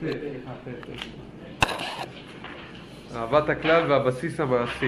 אהבת הכלל והבסיס המעשי.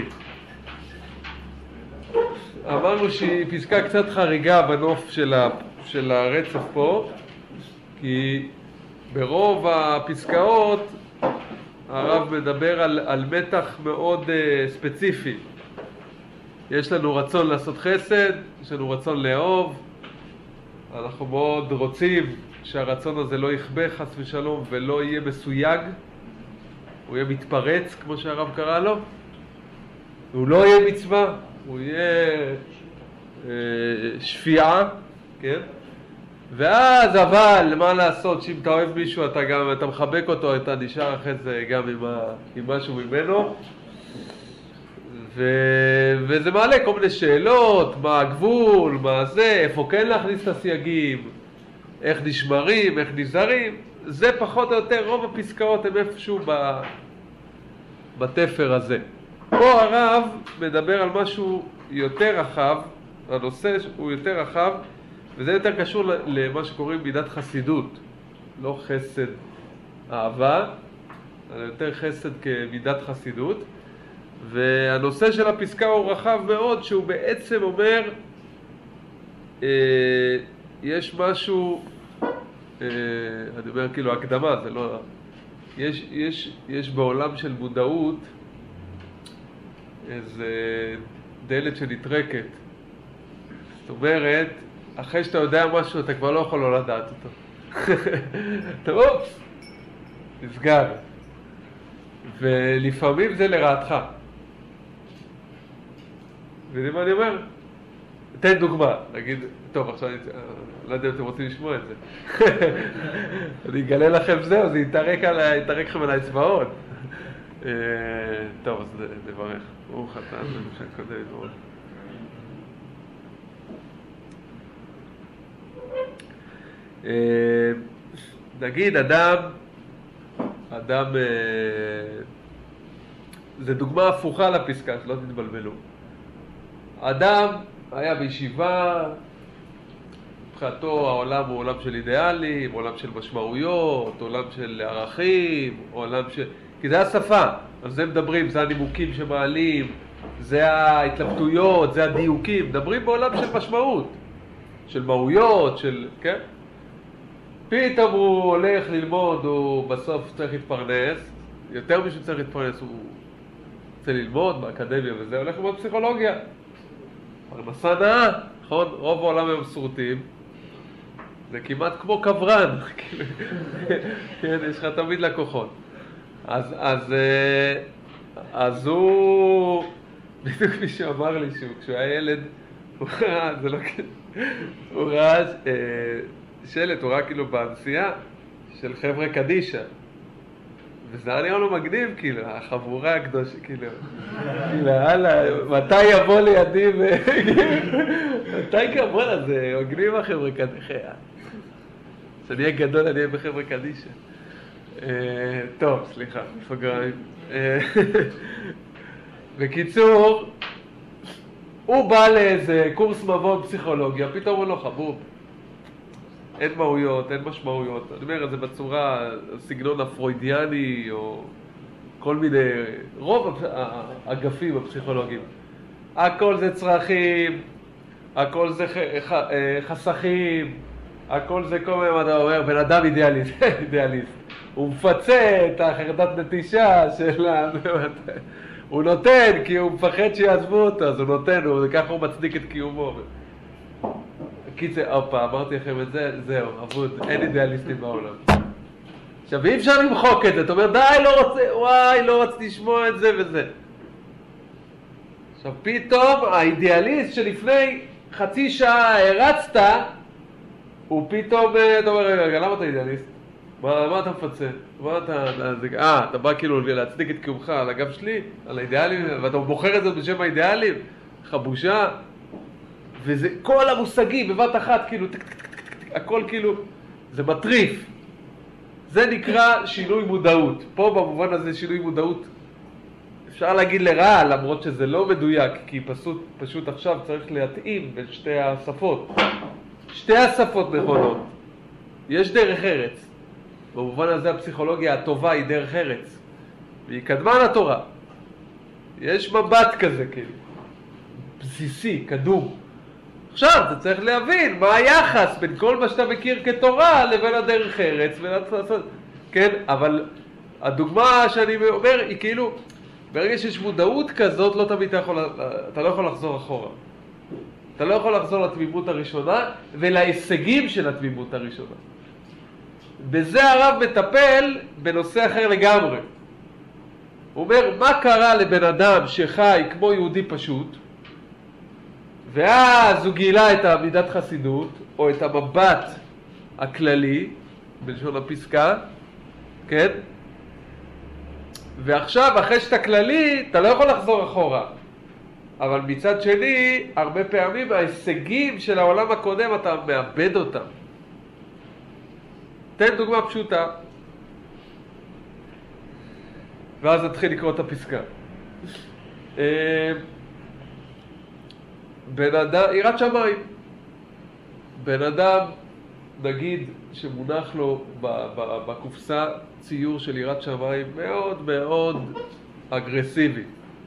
אמרנו שהיא פסקה קצת חריגה בנוף של הרצף פה, כי ברוב הפסקאות הרב מדבר על מתח מאוד ספציפי. יש לנו רצון לעשות חסד, יש לנו רצון לאהוב, אנחנו מאוד רוצים שהרצון הזה לא יכבה חס ושלום ולא יהיה מסויג, הוא יהיה מתפרץ כמו שהרב קרא לו, הוא לא יהיה מצווה, הוא יהיה שפיעה, כן? ואז אבל מה לעשות שאם אתה אוהב מישהו אתה מחבק אותו, אתה נשאר אחרי זה גם עם משהו ממנו, וזה מעלה כל מיני שאלות, מה הגבול, מה זה, איפה כן להכניס את הסייגים, איך נשמרים, איך נזהרים. זה פחות או יותר, רוב הפסקאות הם איפשהו בתפר הזה. פה הרב מדבר על משהו יותר רחב, הנושא הוא יותר רחב, וזה יותר קשור למה שקוראים מידת חסידות, לא חסד אהבה, אלא יותר חסד כמידת חסידות. והנושא של הפסקה הוא רחב מאוד, שהוא בעצם אומר, יש משהו, אני אומר כאילו הקדמה, זה לא, יש בעולם של מודעות איזה דלת שנטרקת. זאת אומרת, אחרי שאתה יודע משהו אתה כבר לא יכול לא לדעת אותו. אתה אופס, נסגר. ולפעמים זה לרעתך. ויודעים מה אני אומר? תן דוגמה, נגיד, טוב עכשיו אני לא יודע אם אתם רוצים לשמוע את זה. אני אגלה לכם זהו, זה יתרק לכם על האצבעות. טוב, אז נברך. ברוך אתה, זה מה שקודם מאוד. נגיד אדם, זה דוגמה הפוכה לפסקה, שלא תתבלבלו. אדם היה בישיבה, מבחינתו העולם הוא עולם של אידיאלים, עולם של משמעויות, עולם של ערכים, עולם של... כי זה השפה, על זה מדברים, זה הנימוקים שמעלים, זה ההתלבטויות, זה הדיוקים, מדברים בעולם של משמעות, של מהויות, של... כן? פתאום הוא הולך ללמוד, הוא בסוף צריך להתפרנס, יותר משהו צריך להתפרנס, הוא רוצה ללמוד באקדמיה וזה, הולך ללמוד פסיכולוגיה. פרנסה נאה, נכון? רוב העולם הם מסורתיים, זה כמעט כמו קברן, כן, יש לך תמיד לקוחות. אז הוא, בדיוק מי שאמר לי כשהוא היה ילד, הוא ראה, זה לא כן, הוא ראה שלט, הוא ראה כאילו בנסיעה של חבר'ה קדישה. וזה היה נראה לו מגניב, כאילו, החבורה הקדוש, כאילו, הלאה, מתי יבוא לידי מתי יבוא לזה, מגניב החבר'ה קדישה. כשאני אהיה גדול, אני אהיה בחבר'ה קדישה. טוב, סליחה, סוגריים. בקיצור, הוא בא לאיזה קורס מבוא פסיכולוגיה, פתאום הוא לא חבוב. אין מהויות, אין משמעויות. אני אומר את זה בצורה, סגנון הפרוידיאני, או כל מיני, רוב האגפים הפסיכולוגיים. הכל זה צרכים, הכל זה חסכים, הכל זה כל מיני, אתה אומר, בן אדם אידיאליסט, אידיאליסט. הוא מפצה את החרדת נטישה של הוא נותן, כי הוא מפחד שיעזבו אותו, אז הוא נותן, וככה הוא מצדיק את קיומו. קיצר, אופה, אמרתי לכם את זה, זהו, אבוד, אין אידיאליסטים בעולם. עכשיו, אי אפשר למחוק את זה, אתה אומר, די, לא רוצה, וואי, לא רציתי לשמוע את זה וזה. עכשיו, פתאום, האידיאליסט שלפני חצי שעה הרצת, הוא פתאום, אתה אומר, רגע, למה אתה אידיאליסט? מה אתה מפצה? מה אתה בא כאילו להצדיק את קיומך על הגב שלי, על האידיאלים, ואתה בוחר את זה בשם האידיאלים? חבושה? וזה כל המושגים בבת אחת, כאילו, הכל כאילו, זה מטריף. זה נקרא שינוי מודעות. פה במובן הזה שינוי מודעות, אפשר להגיד לרעה, למרות שזה לא מדויק, כי פשוט עכשיו צריך להתאים בין שתי השפות. שתי השפות נכונות. יש דרך ארץ. במובן הזה הפסיכולוגיה הטובה היא דרך ארץ. והיא קדמה לתורה. יש מבט כזה, כאילו. בסיסי, קדום. עכשיו, אתה צריך להבין מה היחס בין כל מה שאתה מכיר כתורה לבין הדרך ארץ. כן, אבל הדוגמה שאני אומר היא כאילו, ברגע שיש מודעות כזאת, לא תמיד אתה לא יכול לחזור אחורה. אתה לא יכול לחזור לתמימות הראשונה ולהישגים של התמימות הראשונה. בזה הרב מטפל בנושא אחר לגמרי. הוא אומר, מה קרה לבן אדם שחי כמו יהודי פשוט, ואז הוא גילה את עמידת חסידות, או את המבט הכללי, בלשון הפסקה, כן? ועכשיו, אחרי שאתה כללי, אתה לא יכול לחזור אחורה. אבל מצד שני, הרבה פעמים ההישגים של העולם הקודם, אתה מאבד אותם. תן דוגמה פשוטה. ואז נתחיל לקרוא את הפסקה. בן אדם, יראת שמיים. בן אדם, נגיד, שמונח לו בקופסה ציור של יראת שמיים מאוד מאוד אגרסיבי.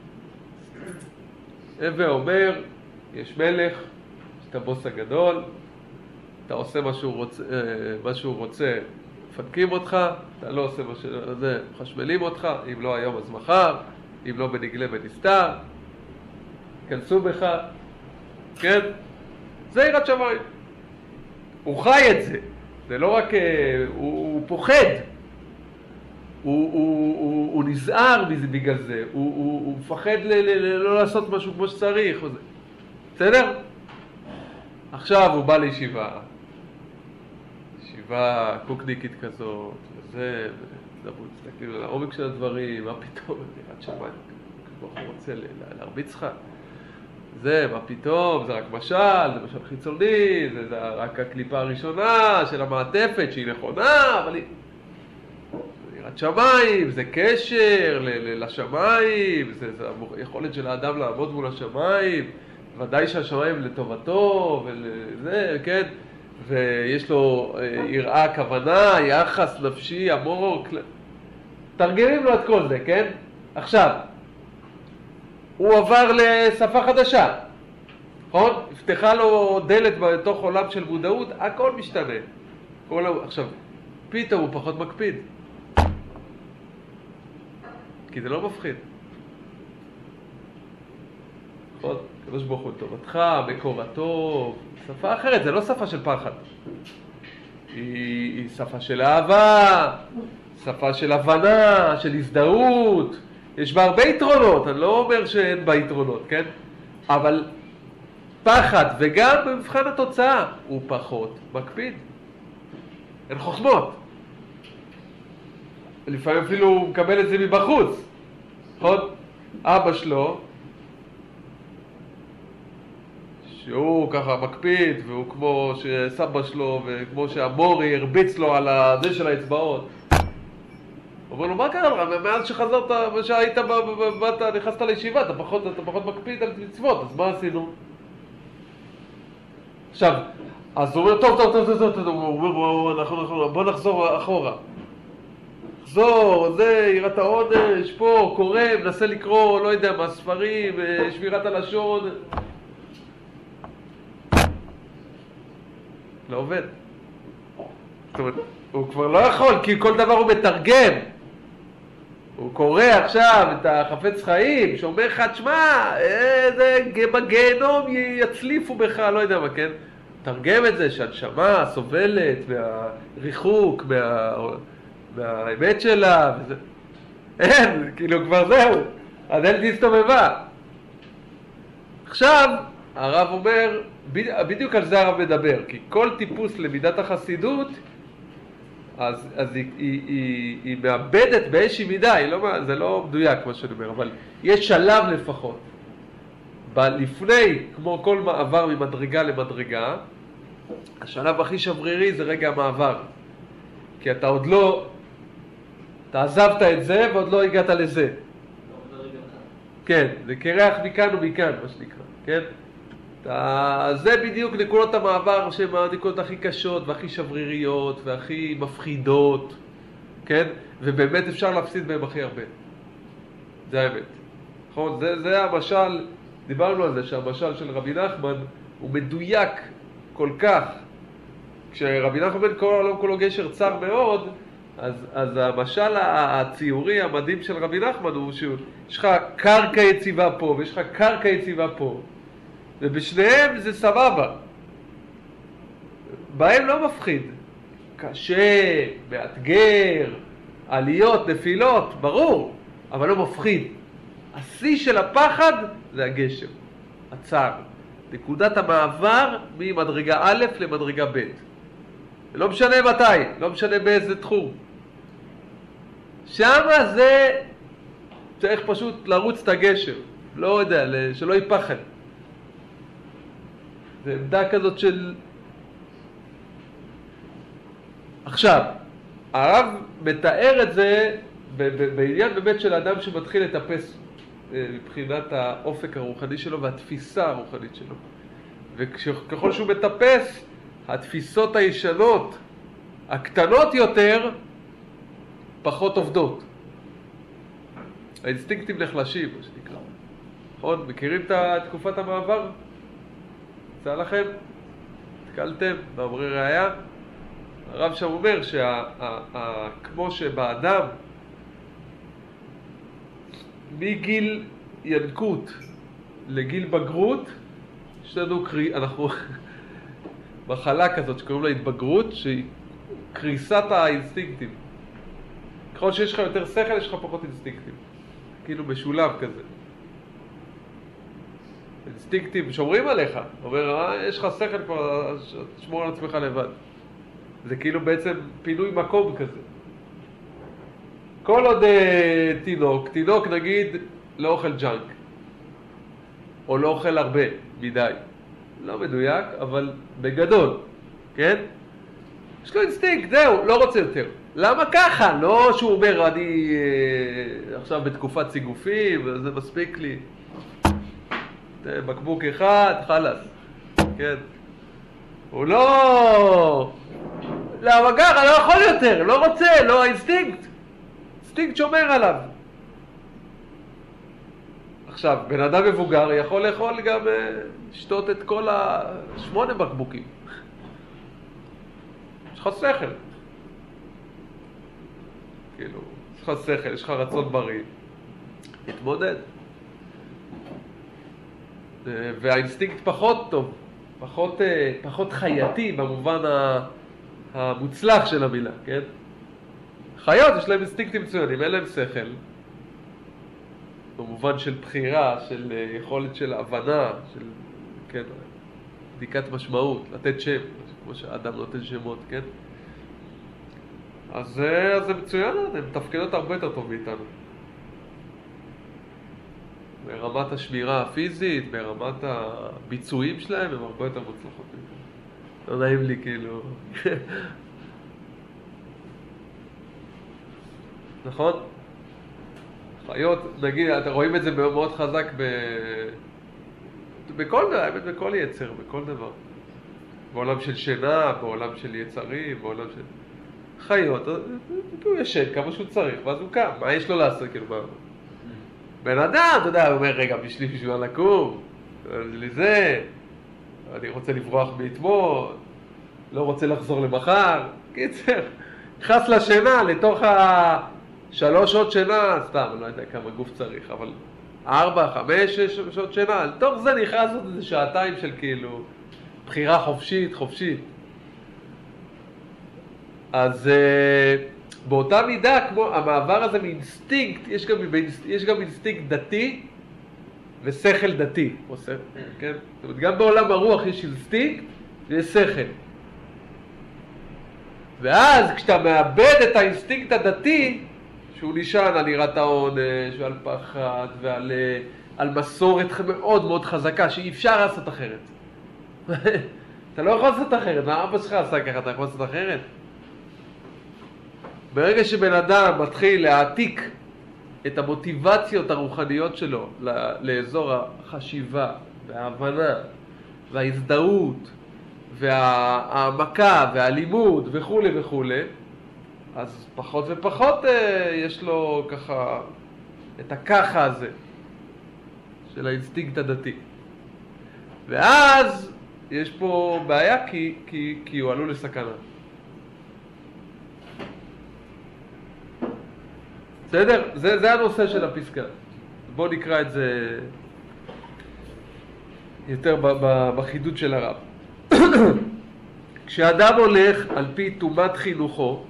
הווה אומר, יש מלך, יש את הבוס הגדול, אתה עושה מה שהוא רוצה, מפנקים אותך, אתה לא עושה מה שזה, מחשמלים אותך, אם לא היום אז מחר, אם לא בנגלה ונסתר, כנסו בך, כן? זה יראת שמיים. הוא חי את זה, זה לא רק, הוא פוחד, הוא נזהר בגלל זה, הוא מפחד לא לעשות משהו כמו שצריך, בסדר? עכשיו הוא בא לישיבה, ישיבה קוקניקית כזאת, וזה, מסתכלים על העומק של הדברים, מה פתאום, יראת שמיים, הוא רוצה להרביץ לך, זה, מה פתאום, זה רק משל, זה משל חיצוני, זה רק הקליפה הראשונה של המעטפת שהיא נכונה, אבל היא... יראת שמיים, זה קשר לשמיים, זה היכולת של האדם לעמוד מול השמיים, ודאי שהשמיים לטובתו, וזה, כן? ויש לו יראה, כוונה, יחס נפשי, עמוק, תרגמים לו את כל זה, כן? עכשיו, הוא עבר לשפה חדשה, נכון? הפתחה לו דלת בתוך עולם של מודעות, הכל משתנה. עכשיו, פתאום הוא פחות מקפיד. כי זה לא מפחיד. נכון? קדוש ברוך הוא טובתך, מקורתו, שפה אחרת, זה לא שפה של פחד. היא שפה של אהבה, שפה של הבנה, של הזדהות. יש בה הרבה יתרונות, אני לא אומר שאין בה יתרונות, כן? אבל פחד, וגם במבחן התוצאה, הוא פחות מקפיד. אין חוכמות. לפעמים אפילו הוא מקבל את זה מבחוץ. נכון? אבא שלו, שהוא ככה מקפיד, והוא כמו שסבא שלו, וכמו שהמורי הרביץ לו על זה של האצבעות. הוא אומר לו, מה קרה לך? מאז שחזרת, שהיית, נכנסת לישיבה, אתה פחות מקפיד על מצוות, אז מה עשינו? עכשיו, אז הוא אומר, טוב, הוא אומר, בוא נחזור אחורה. זה, יראת העונש, פה, קורא, מנסה לקרוא, לא יודע מה, ספרים, שמירת הלשון. לא עובד. זאת אומרת, הוא כבר לא יכול, כי כל דבר הוא מתרגם. הוא קורא עכשיו את החפץ חיים, שאומר לך, תשמע, בגיהנום יצליפו בך, לא יודע מה, כן? תרגם את זה שהנשמה סובלת מהריחוק, מהאמת שלה, וזה... אין, כאילו כבר זהו, הדלת הסתובבה. עכשיו, הרב אומר, בדיוק על זה הרב מדבר, כי כל טיפוס למידת החסידות, אז היא מאבדת באיזושהי מידה, זה לא מדויק מה שאני אומר, אבל יש שלב לפחות. לפני, כמו כל מעבר ממדרגה למדרגה, השלב הכי שברירי זה רגע המעבר. כי אתה עוד לא, אתה עזבת את זה ועוד לא הגעת לזה. כן, זה קרח מכאן ומכאן, מה שנקרא, כן? זה בדיוק נקודות המעבר שהן הנקודות הכי קשות והכי שבריריות והכי מפחידות. כן? ובאמת אפשר להפסיד בהם הכי הרבה. זה האמת. נכון? זה המשל, דיברנו על זה, שהמשל של רבי נחמן הוא מדויק כל כך. כשרבי נחמן כל העולם כולו גשר צר מאוד, אז המשל הציורי המדהים של רבי נחמן הוא שיש לך קרקע יציבה פה ויש לך קרקע יציבה פה, ובשניהם זה סבבה. בהם לא מפחיד. קשה, מאתגר, עליות, נפילות, ברור, אבל לא מפחיד. השיא של הפחד זה הגשר, הצער. נקודת המעבר ממדרגה א' למדרגה ב'. לא משנה מתי, לא משנה באיזה תחום. שם זה צריך פשוט לרוץ את הגשר, לא יודע, שלא ייפחד. זה עמדה כזאת של... עכשיו, הרב מתאר את זה בעניין באמת של האדם שמתחיל לטפס מבחינת האופק הרוחני שלו והתפיסה הרוחנית שלו. וככל שהוא מטפס, התפיסות הישנות, הקטנות יותר, פחות עובדות. האינסטינקטים נחלשים, מה שנקרא. נכון? מכירים את תקופת המעבר? יצא לכם? התקלתם? מאמרי ראיה? הרב שם אומר כמו שבאדם מגיל ינקות לגיל בגרות יש לנו אנחנו מחלה כזאת שקוראים לה התבגרות, שהיא קריסת האינסטינקטים. ככל שיש לך יותר שכל יש לך פחות אינסטינקטים, כאילו משולב כזה. אינסטינקטים שומרים עליך, אומר יש לך שכל כבר, תשמור על עצמך לבד. זה כאילו בעצם פינוי מקום כזה. כל עוד תינוק נגיד לא אוכל ג'אנק, או לא אוכל הרבה מדי, לא מדויק, אבל בגדול, כן? יש לו אינסטינקט, זהו, לא רוצה יותר. למה ככה? לא שהוא אומר, אני עכשיו בתקופת סיגופים, וזה מספיק לי. בקבוק אחד, חלס. כן. הוא לא... למה ככה? לא יכול יותר, לא רוצה, לא האינסטינקט. אינסטינקט שומר עליו. עכשיו, בן אדם מבוגר יכול לאכול גם לשתות את כל 8 בקבוקים. יש לך שכל. כאילו, יש לך שכל, יש לך רצון בריא. תתמודד. והאינסטינקט פחות טוב, פחות חייתי במובן המוצלח של המילה, כן? חיות יש להם אינסטינקטים מצוינים, אין להם שכל. במובן של בחירה, של יכולת של הבנה, של, כן, בדיקת משמעות, לתת שם, כמו שהאדם נותן שמות, כן? אז זה מצוין, הן מתפקדות הרבה יותר טוב מאיתנו. ברמת השמירה הפיזית, ברמת הביצועים שלהם, הם הרבה יותר מוצלחות מאיתנו. לא נעים לי, כאילו. נכון? חיות, נגיד, אתם רואים את זה מאוד חזק בכל דבר, האמת בכל יצר, בכל דבר. בעולם של שינה, בעולם של יצרים, בעולם של... חיות, הוא ישן כמה שהוא צריך, ואז הוא קם. מה יש לו לעשות, כאילו, מה? בן אדם, אתה יודע, הוא אומר, רגע, בשביל לקום, לי זה, אני רוצה לברוח מאתמול, לא רוצה לחזור למחר. קיצר, נכנס לשינה, לתוך 3 שעות שינה, סתם, אני לא יודע כמה גוף צריך, אבל 4, 5, 6 שעות שינה, לתוך זה נכנס עוד איזה שעתיים של כאילו בחירה חופשית. אז באותה מידה, כמו המעבר הזה מאינסטינקט, יש גם אינסטינקט דתי ושכל דתי, כן? זאת אומרת, גם בעולם הרוח יש אינסטינקט ויש שכל. ואז כשאתה מאבד את האינסטינקט הדתי, שהוא נשען על יראת העונש ועל פחד ועל מסורת מאוד מאוד חזקה שאי אפשר לעשות אחרת. אתה לא יכול לעשות אחרת, מה אבא שלך עשה ככה, אתה יכול לעשות אחרת? ברגע שבן אדם מתחיל להעתיק את המוטיבציות הרוחניות שלו לאזור החשיבה וההבנה וההזדהות והעמקה והלימוד וכו' וכו', אז פחות ופחות יש לו ככה את הככה הזה של האינסטינקט הדתי. ואז יש פה בעיה כי הוא עלול לסכנה. בסדר? זה הנושא של הפסקה. בואו נקרא את זה יותר בחידוד של הרב. כשאדם הולך על פי תומת חינוכו,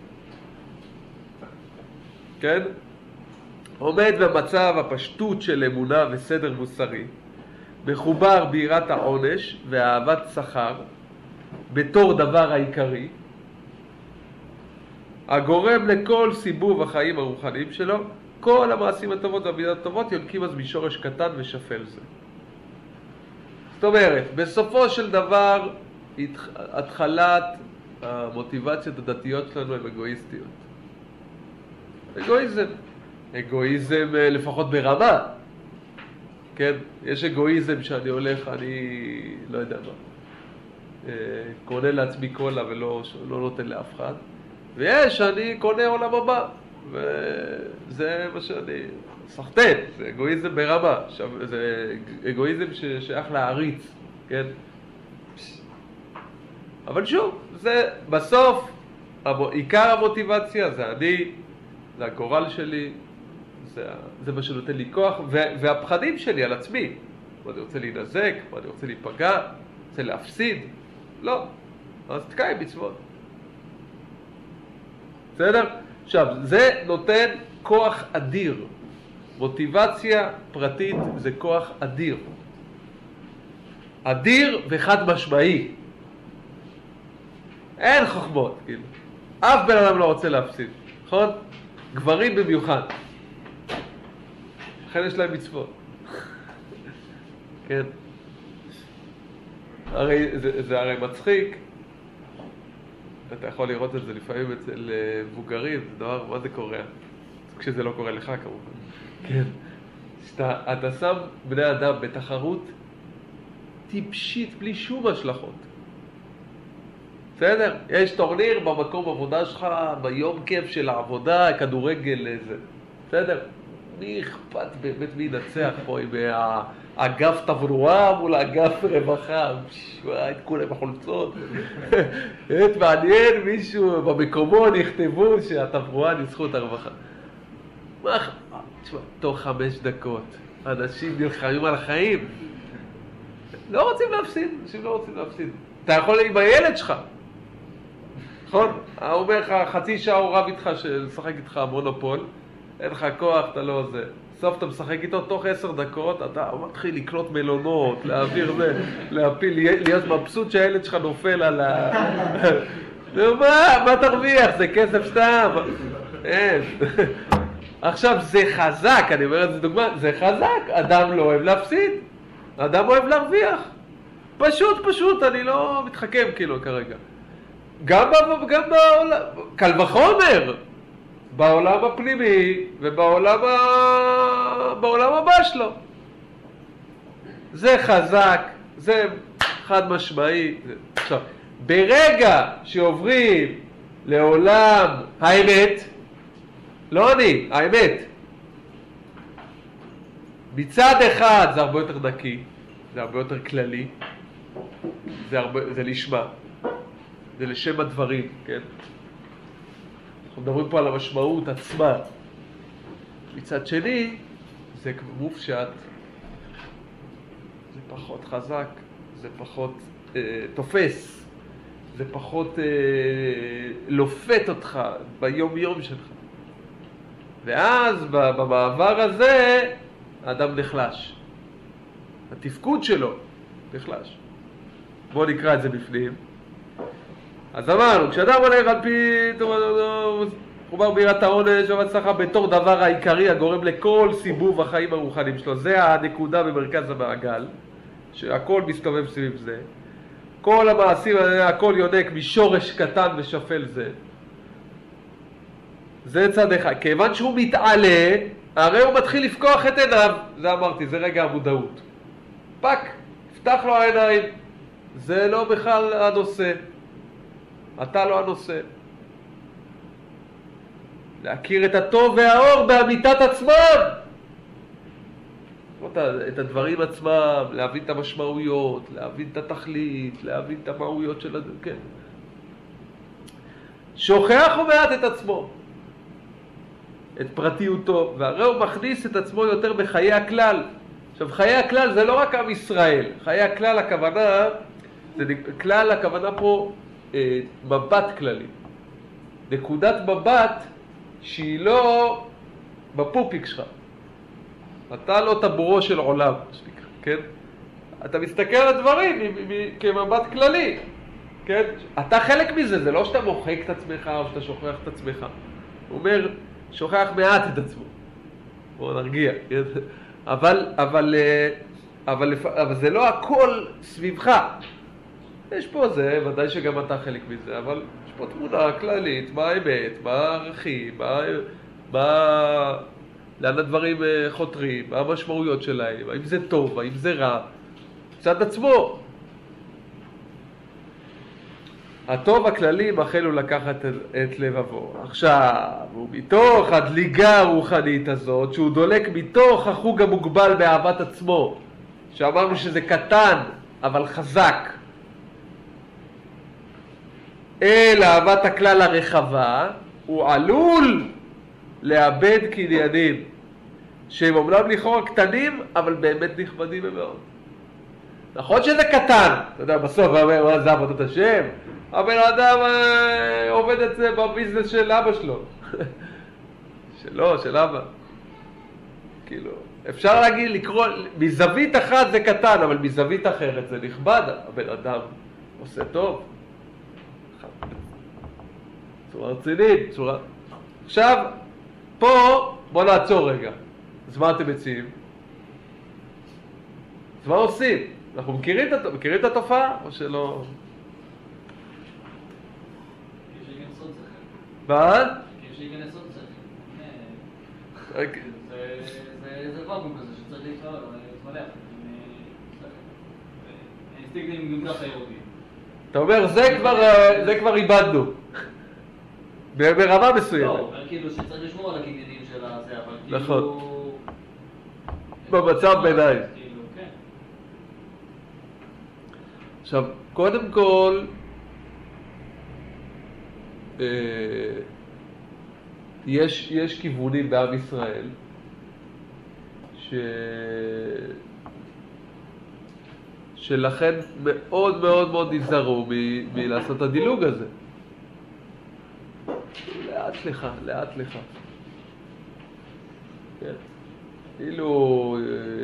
כן? עומד במצב הפשטות של אמונה וסדר מוסרי, מחובר ביראת העונש ואהבת שכר בתור דבר העיקרי, הגורם לכל סיבוב החיים הרוחניים שלו, כל המעשים הטובות והמידות הטובות יונקים אז משורש קטן ושפל זה. זאת אומרת, בסופו של דבר, התחלת המוטיבציות הדתיות שלנו הן אגואיסטיות. אגואיזם לפחות ברמה. כן? יש אגואיזם שאני הולך, אני לא יודע מה, קונה לעצמי קולה ולא נותן לאף אחד. ויש, אני קונה עולם הבא. וזה מה שאני... סחטן, זה אגואיזם ברמה. זה אגואיזם ששייך להעריץ, כן? אבל שוב, זה בסוף, עיקר המוטיבציה זה אני, זה הגורל שלי, זה מה שנותן לי כוח, והפחדים שלי על עצמי. מה, אני רוצה להינזק? מה, אני רוצה להיפגע? רוצה להפסיד? לא. אז תקיים מצוות. בסדר? עכשיו, זה נותן כוח אדיר. מוטיבציה פרטית זה כוח אדיר. אדיר וחד משמעי. אין חוכמות, כאילו. אף בן אדם לא רוצה להפסיד, נכון? גברים במיוחד. לכן יש להם מצוות. כן. זה הרי מצחיק. אתה יכול לראות את זה לפעמים אצל מבוגרים, זה דבר, מה זה קורה? כשזה לא קורה לך כמובן. כן. אתה שם בני אדם בתחרות טיפשית בלי שום השלכות. בסדר? יש טורניר במקום עבודה שלך, ביום כיף של העבודה, כדורגל איזה. בסדר? מי אכפת באמת מי ינצח פה עם אגף תברואה מול אגף רווחה? את כולם בחולצות. את מעניין מישהו במקומו נכתבו שהתברואה ניצחו את הרווחה. מה אכפת? תשמע, תוך 5 דקות אנשים נלחמים על החיים. לא רוצים להפסיד, אנשים לא רוצים להפסיד. אתה יכול עם הילד שלך. נכון? הוא אומר לך, חצי שעה הוא רב איתך, לשחק איתך מונופול, אין לך כוח, אתה לא זה. סוף אתה משחק איתו, תוך 10 דקות, אתה מתחיל לקנות מלונות, להעביר זה, להפיל, להיות מבסוט שהילד שלך נופל על ה... מה תרוויח? זה כסף סתם. אין. עכשיו, זה חזק, אני אומר את זה דוגמה, זה חזק, אדם לא אוהב להפסיד, אדם אוהב להרוויח. פשוט, אני לא מתחכם כאילו כרגע. גם בעולם, קל וחומר, בעולם הפנימי ובעולם הבא שלו. זה חזק, זה חד משמעי. עכשיו, ברגע שעוברים לעולם האמת, לא אני, האמת, מצד אחד זה הרבה יותר נקי, זה הרבה יותר כללי, זה לשמה. זה לשם הדברים, כן? אנחנו מדברים פה על המשמעות עצמה. מצד שני, זה מופשט, זה פחות חזק, זה פחות תופס, זה פחות לופת אותך ביום יום שלך. ואז במעבר הזה, האדם נחלש. התפקוד שלו נחלש. בואו נקרא את זה בפנים. אז אמרנו, כשאדם הולך על פי, חובר ביראת העונש והצלחה בתור דבר העיקרי הגורם לכל סיבוב החיים הרוחניים שלו, זה הנקודה במרכז המעגל, שהכל מסתובב סביב זה. כל המעשים, הכל יונק משורש קטן ושפל זה. זה צד אחד. כיוון שהוא מתעלה, הרי הוא מתחיל לפקוח את עיניו. זה אמרתי, זה רגע המודעות. פק, פתח לו העיניים. זה לא בכלל הנושא. אתה לא הנושא. להכיר את הטוב והאור באמיתת עצמם. את הדברים עצמם, להבין את המשמעויות, להבין את התכלית, להבין את המהויות של הדברים, כן. שוכח הוא מעט את עצמו, את פרטיותו, והרי הוא מכניס את עצמו יותר בחיי הכלל. עכשיו, חיי הכלל זה לא רק עם ישראל. חיי הכלל הכוונה, כלל הכוונה פה מבט כללי. נקודת מבט שהיא לא בפופיק שלך. אתה לא טבורו של עולם, כן? אתה מסתכל על הדברים כמבט כללי, כן? אתה חלק מזה, זה לא שאתה מוחק את עצמך או שאתה שוכח את עצמך. הוא אומר, שוכח מעט את עצמו. בואו נרגיע. אבל זה לא הכל סביבך. יש פה זה, ודאי שגם אתה חלק מזה, אבל יש פה תמונה כללית, מה האמת, מה הערכים, לאן הדברים חותרים, מה המשמעויות שלהם, האם זה טוב, האם זה רע, מצד עצמו. הטוב הכללי מחל הוא לקחת את לבבו. עכשיו, ומתוך הדליגה הרוחנית הזאת, שהוא דולק מתוך החוג המוגבל באהבת עצמו, שאמרנו שזה קטן, אבל חזק, אל אהבת הכלל הרחבה, הוא עלול לאבד קניינים, שהם אומנם לכאורה קטנים, אבל באמת נכבדים מאוד. נכון שזה קטן, אתה יודע, בסוף מה זה עבודת השם? הבן אדם עובד את זה בביזנס של אבא שלו. של אבא. כאילו, אפשר להגיד, לקרוא, מזווית אחת זה קטן, אבל מזווית אחרת זה נכבד. הבן אדם עושה טוב. צורה רצינית, צורה... עכשיו, פה, בוא נעצור רגע. אז מה אתם מציעים? אז מה עושים? אנחנו מכירים את התופעה, או שלא? מה? שיכנס עוד שכל. זה ואקום כזה שצריך להתמלא. אינסטינקטים גם ככה יהודים. אתה אומר, זה כבר איבדנו. ברמה מסוימת. לא, כאילו שצריך לשמור על הקניינים של הזה, אבל כאילו... נכון. במצב ביניים. עכשיו, קודם כל, יש כיוונים בעם ישראל שלכן מאוד מאוד מאוד נזהרו מלעשות את הדילוג הזה. לאט לך. כן. כאילו,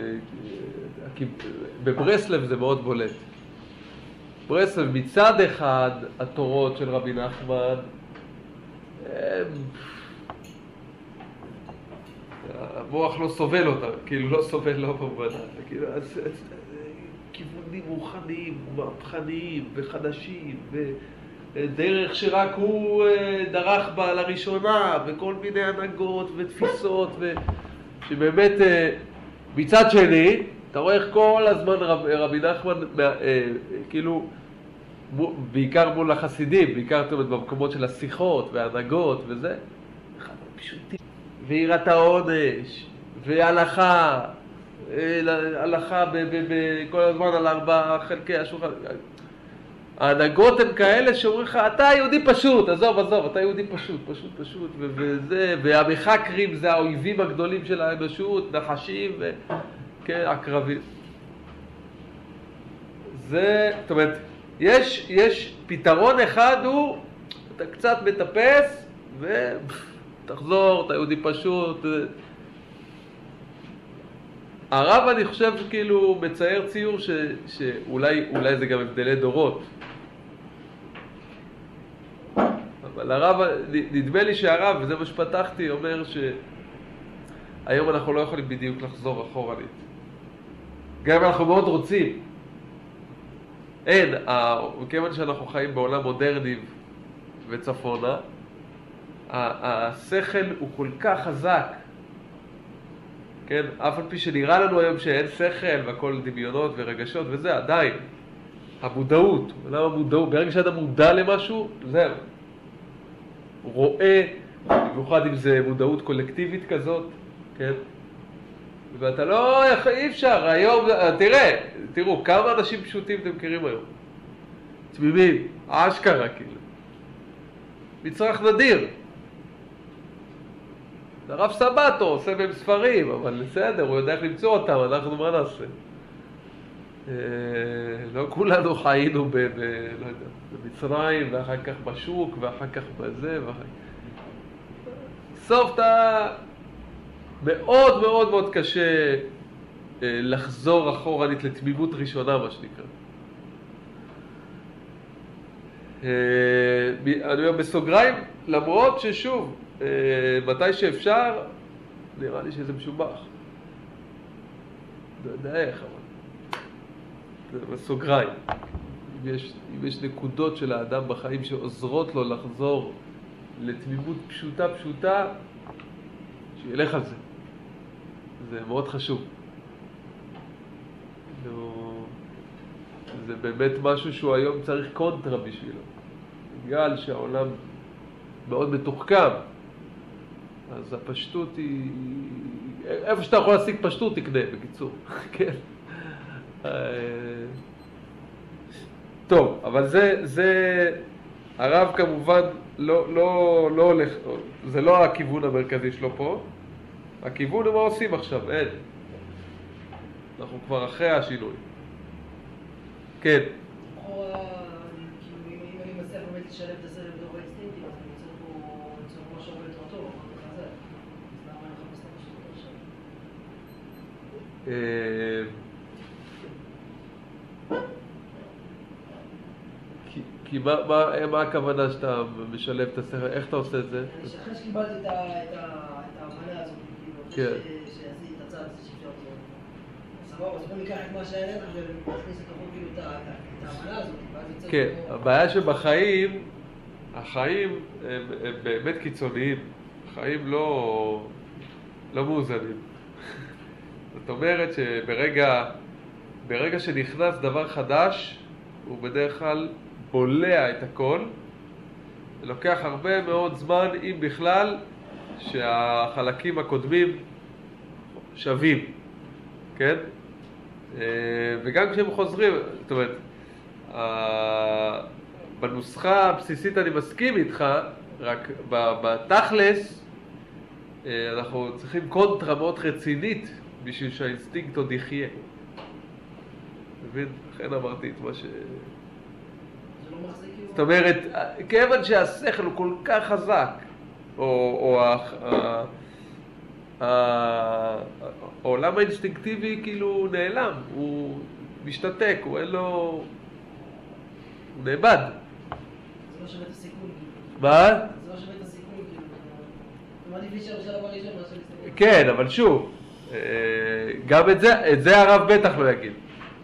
בברסלב זה מאוד בולט. ברסלב מצד אחד, התורות של רבי נחמן, המוח לא סובל אותה, כאילו לא סובל לא במובן, כאילו, אז כיוונים רוחניים, מהפכניים וחדשים, ודרך שרק הוא דרך בה לראשונה, וכל מיני הנהגות ותפיסות, שבאמת מצד שני, אתה רואה איך כל הזמן רבי נחמן, כאילו, בעיקר מול החסידים, בעיקר במקומות של השיחות וההנהגות וזה, פשוטים. ויראת העונש, והלכה, הלכה כל הזמן על 4 חלקי השולחן. ההנהגות הן כאלה שאומרים לך, אתה יהודי פשוט, עזוב, אתה יהודי פשוט, וזה, והמחקרים זה האויבים הגדולים של האנושות, נחשים וכן, עקרבים. זה, זאת אומרת, יש פתרון אחד הוא, אתה קצת מטפס ותחזור, אתה יהודי פשוט. הרב אני חושב כאילו מצייר ציור שאולי זה גם הבדלי דורות. אבל הרב, נדמה לי שהרב, וזה מה שפתחתי, אומר שהיום אנחנו לא יכולים בדיוק לחזור אחורנית. גם אנחנו מאוד רוצים. אין, כיוון שאנחנו חיים בעולם מודרני וצפונה, השכל הוא כל כך חזק, כן? אף על פי שנראה לנו היום שאין שכל והכל דמיונות ורגשות וזה, עדיין. המודעות, למה המודעות? ברגע שאתה מודע למשהו, זהו. הוא במיוחד אם זה מודעות קולקטיבית כזאת, כן? ואתה לא, אי אפשר, היום, תראו, כמה אנשים פשוטים אתם מכירים היום? תמימים, אשכרה כאילו. מצרך נדיר. הרב סבתו עושה בהם ספרים, אבל בסדר, הוא יודע איך למצוא אותם, אנחנו מה נעשה? לא כולנו חיינו לא יודע, במצרים, ואחר כך בשוק, ואחר כך בזה, סוף אתה מאוד מאוד מאוד קשה לחזור אחורנית לתמימות ראשונה, מה שנקרא. אני אומר בסוגריים, למרות ששוב, מתי שאפשר, נראה לי שזה משובח. לא יודע איך, אבל זה בסוגריים. אם יש נקודות של האדם בחיים שעוזרות לו לחזור לתמימות פשוטה, שילך על זה. זה מאוד חשוב. זה באמת משהו שהוא היום צריך קונטרה בשבילו. בגלל שהעולם מאוד מתוחכם, אז הפשטות היא... איפה שאתה יכול להשיג פשטות תקנה, בקיצור. כן. טוב, אבל זה... הרב כמובן לא הולך... זה לא הכיוון המרכזי שלו פה. הכיוון הוא מה עושים עכשיו, אין. אנחנו כבר אחרי השינוי. כן. או אם אני מצליח באמת לשלב את הסרט בתוך האינסטינקטים, אז אני רוצה פה ליצור משהו הרבה יותר טוב, אבל זה חזר. אז למה אני מחפש את הפשוט עכשיו? כי מה הכוונה שאתה משלב את הסרט? איך אתה עושה את זה? אחרי שקיבלתי את ההבנה הזאת, שעשיתי את הצד הזה שאפשר לעשות. סבבה, אז בוא ניקח את מה שהיה נתח ונכניס לתוכו כאילו את ההבנה הזאת. כן, הבעיה שבחיים, החיים הם באמת קיצוניים. החיים לא מאוזנים. זאת אומרת שברגע שנכנס דבר חדש, הוא בדרך כלל בולע את הכל. זה לוקח הרבה מאוד זמן, אם בכלל, שהחלקים הקודמים שווים, כן? וגם כשהם חוזרים, זאת אומרת, בנוסחה הבסיסית אני מסכים איתך, רק בתכלס אנחנו צריכים קונטרה מאוד רצינית בשביל שהאינסטינקט עוד יחיה. מבין? לכן אמרתי את מה ש... זאת אומרת, כיוון שהשכל הוא כל כך חזק, או העולם האינסטינקטיבי כאילו נעלם, הוא משתתק, הוא אין לו... הוא נאבד. זה לא שווה את הסיכון. מה? זה לא שווה את הסיכון, כאילו. זה מעדיף להישאר בשלב הראשון, מה שאני... כן, אבל שוב, גם את זה הרב בטח לא יגיד.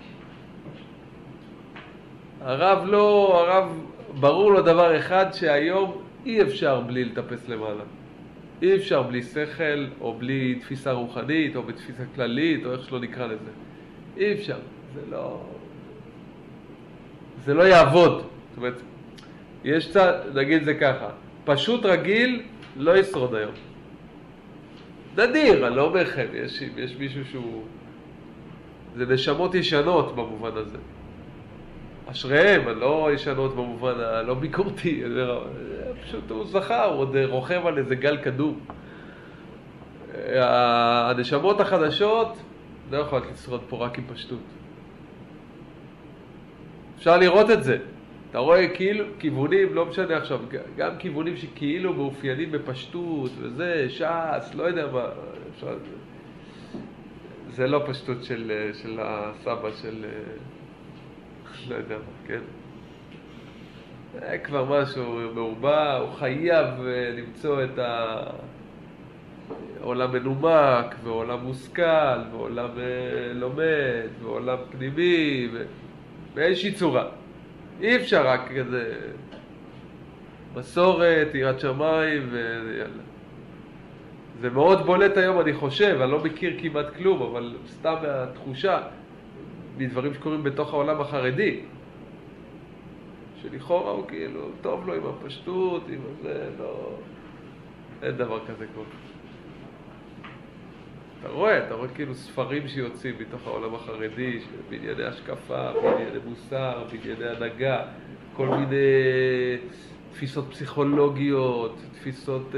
הרב ברור לו דבר אחד, שהיום אי אפשר בלי לטפס למעלה. אי אפשר בלי שכל, או בלי תפיסה רוחנית, או בתפיסה כללית, או איך שלא נקרא לזה. אי אפשר. זה לא יעבוד. זאת אומרת, יש צד, נגיד זה ככה, פשוט רגיל לא ישרוד היום. נדיר, אני לא אומר לכם, יש מישהו שהוא... זה נשמות ישנות במובן הזה. אשריהם, לא ישנות במובן הלא ביקורתי, פשוט הוא זכר, הוא עוד רוכב על איזה גל קדום. הנשמות החדשות לא יכולות לשרוד פה רק עם פשטות. אפשר לראות את זה. אתה רואה כאילו כיוונים, לא משנה עכשיו, גם כיוונים שכאילו מאופיינים בפשטות וזה, ש"ס, לא יודע מה, אפשר... זה לא פשטות של הסבא של... לא יודע מה, כן? זה כבר משהו מעובע, הוא חייב למצוא את העולם מנומק, ועולם מושכל, ועולם לומד, ועולם פנימי, באיזושהי צורה. אי אפשר רק כזה מסורת, יראת שמיים, ויאללה. זה מאוד בולט היום, אני חושב, אני לא מכיר כמעט כלום, אבל סתם מהתחושה, מדברים שקורים בתוך העולם החרדי, שלכאורה הוא כאילו, טוב לו עם הפשטות, עם זה, לא... אין דבר כזה קול. אתה רואה כאילו ספרים שיוצאים מתוך העולם החרדי, בענייני השקפה, בענייני מוסר, בענייני הנהגה, כל מיני תפיסות פסיכולוגיות, תפיסות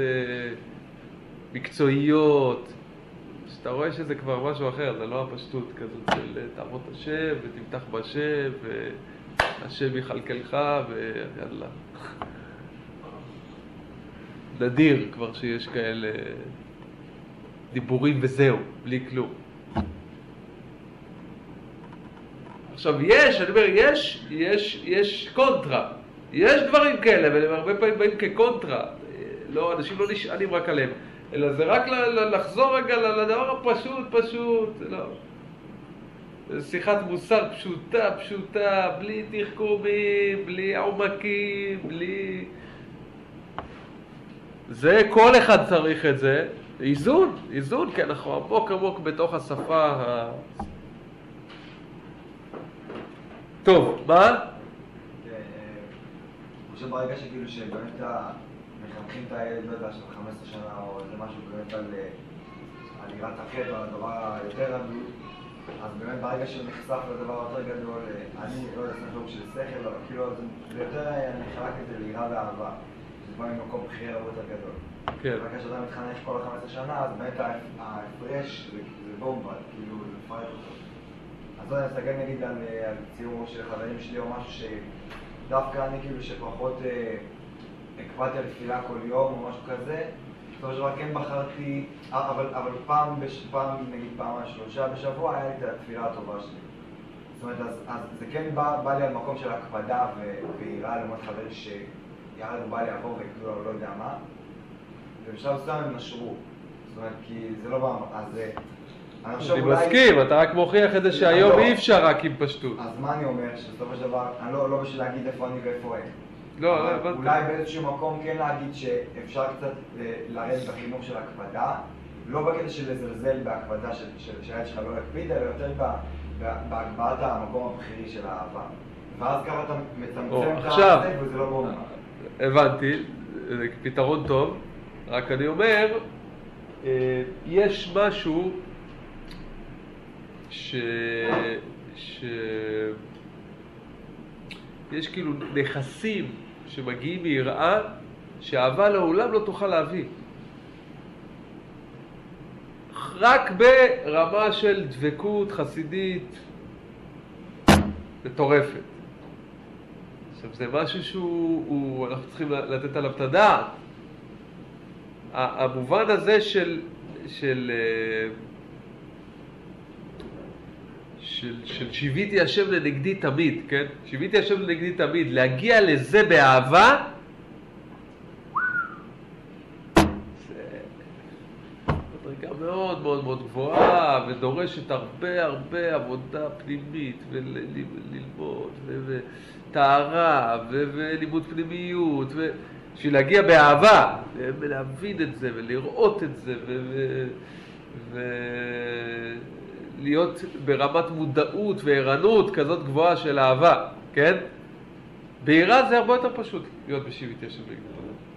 מקצועיות, שאתה רואה שזה כבר משהו אחר, זה לא הפשטות כזאת של תעבוד השם ותמתח בשם והשם יכלכלך ויאללה. נדיר כבר שיש כאלה דיבורים וזהו, בלי כלום. עכשיו אני אומר, יש קונטרה, יש דברים כאלה, והם הרבה פעמים באים כקונטרה. לא, אנשים לא נשענים רק עליהם, אלא זה רק לחזור רגע לדבר הפשוט, לא. שיחת מוסר פשוטה, בלי תחכומים, בלי עומקים, בלי... זה, כל אחד צריך את זה. איזון, כי אנחנו עמוק בתוך השפה טוב, מה? אני חושב ברגע שכאילו שבאמת מחנכים את הילד, לא יודע, של 15 שנה או איזה משהו באמת על יראת החטא או על הדבר היותר גדול, אז באמת ברגע שהוא נחשף לדבר יותר גדול, אני לא יודע, סנטור של שכל, אבל כאילו זה יותר נחלק את זה ליראה ואהבה, שזה בא ממקום בחירה הרבה יותר גדול. כן. ברגע שאתה מתחנך כל 15 שנה, אז באמת ההפרש זה בומבה, כאילו זה מפרק אותו. אז אני אסתכל נגיד על ציור של חברים שלי או משהו שדווקא אני כאילו שפחות הקפדתי על תפילה כל יום או משהו כזה, בסופו של דבר כן בחרתי, אבל נגיד פעם 3 בשבוע היה לי את התפילה הטובה שלי. זאת אומרת, אז זה כן בא לי על מקום של הקפדה ויראה לעומת חברים שירד בא לי לעבור וכאילו לא יודע מה, ובשלב מסוים הם נשרו. זאת אומרת, כי זה לא בא, אז אני מסכים, אתה רק מוכיח את זה שהיום אי אפשר רק עם פשטות. אז מה אני אומר? שבסופו של דבר, אני לא בשביל להגיד איפה אני ואיפה הם. לא, אולי באיזשהו מקום כן להגיד שאפשר קצת לרדת בחינוך של הקפדה, לא בקטע של לזלזל בהקפדה שהילד שלך לא יקפיד, אלא יותר בהגבהת המקום הבחירי של האהבה. ואז כמה אתה מצמצם את העסק וזה לא בומבה. הבנתי, זה פתרון טוב, רק אני אומר, יש משהו יש כאילו נכסים שמגיעים מיראה שאהבה לעולם לא תוכל להביא. רק ברמה של דבקות חסידית מטורפת. עכשיו זה משהו אנחנו צריכים לתת עליו את הדעת. המובן הזה של שיוויתי השם לנגדי תמיד, כן? שיוויתי השם לנגדי תמיד, להגיע לזה באהבה, זה מדרגה מאוד מאוד מאוד גבוהה, ודורשת הרבה עבודה פנימית, וללמוד, וטהרה, ולימוד פנימיות, בשביל להגיע באהבה, ולהבין את זה, ולראות את זה, להיות ברמת מודעות וערנות כזאת גבוהה של אהבה, כן? ביראה זה הרבה יותר פשוט להיות בשיוויתי השם נגדי.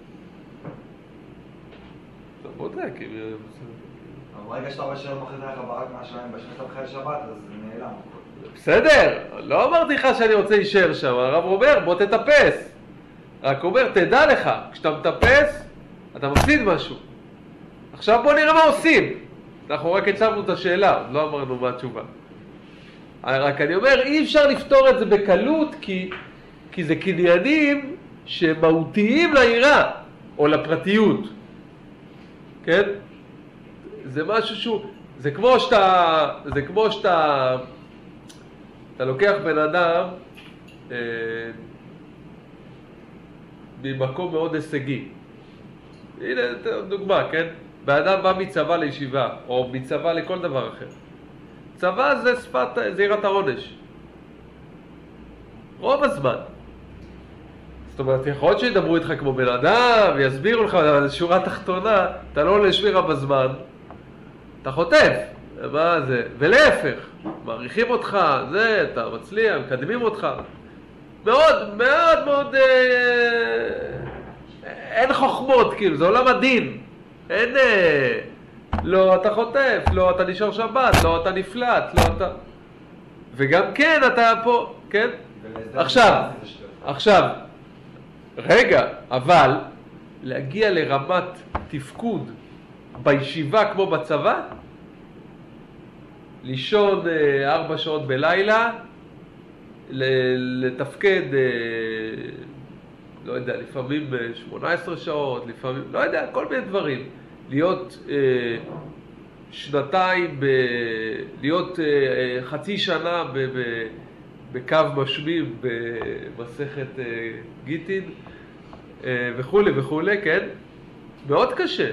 אתה בודק, אם... אבל ברגע שאתה רואה שלא מחליט לך ברק מהשליים בשנת המחל שבת, אז זה נעלם. בסדר, לא אמרתי לך שאני רוצה להישאר שם, הרב אומר בוא תטפס. רק אומר תדע לך, כשאתה מטפס אתה מפסיד משהו. עכשיו בוא נראה מה עושים. אנחנו רק הצבנו את השאלה, לא אמרנו מה התשובה. רק אני אומר, אי אפשר לפתור את זה בקלות, כי זה קניינים שמהותיים ליראה, או לפרטיות. כן? זה משהו זה כמו שאתה לוקח בן אדם ממקום מאוד הישגי. הנה דוגמה, כן? באדם בא מצבא לישיבה, או מצבא לכל דבר אחר. צבא זה זה יראת העונש. רוב הזמן. זאת אומרת, יכול להיות שידברו איתך כמו בן אדם, ויסבירו לך, אבל שורה תחתונה, אתה לא עולה שמירה בזמן, אתה חוטף. מה זה? ולהפך, מעריכים אותך, אתה מצליח, מקדמים אותך. מאוד, אין חוכמות, כאילו, זה עולם הדין. אין... לא, אתה חוטף, לא, אתה נשאר שבת, לא, אתה נפלט, לא, אתה... וגם כן, אתה פה, כן? עכשיו, רגע, אבל להגיע לרמת תפקוד בישיבה כמו בצבא, לישון 4 שעות בלילה, לתפקד, לא יודע, לפעמים 18 שעות, לפעמים, לא יודע, כל מיני דברים. להיות שנתיים, להיות חצי שנה בקו משמים במסכת גיטין וכו' וכו', כן? מאוד קשה.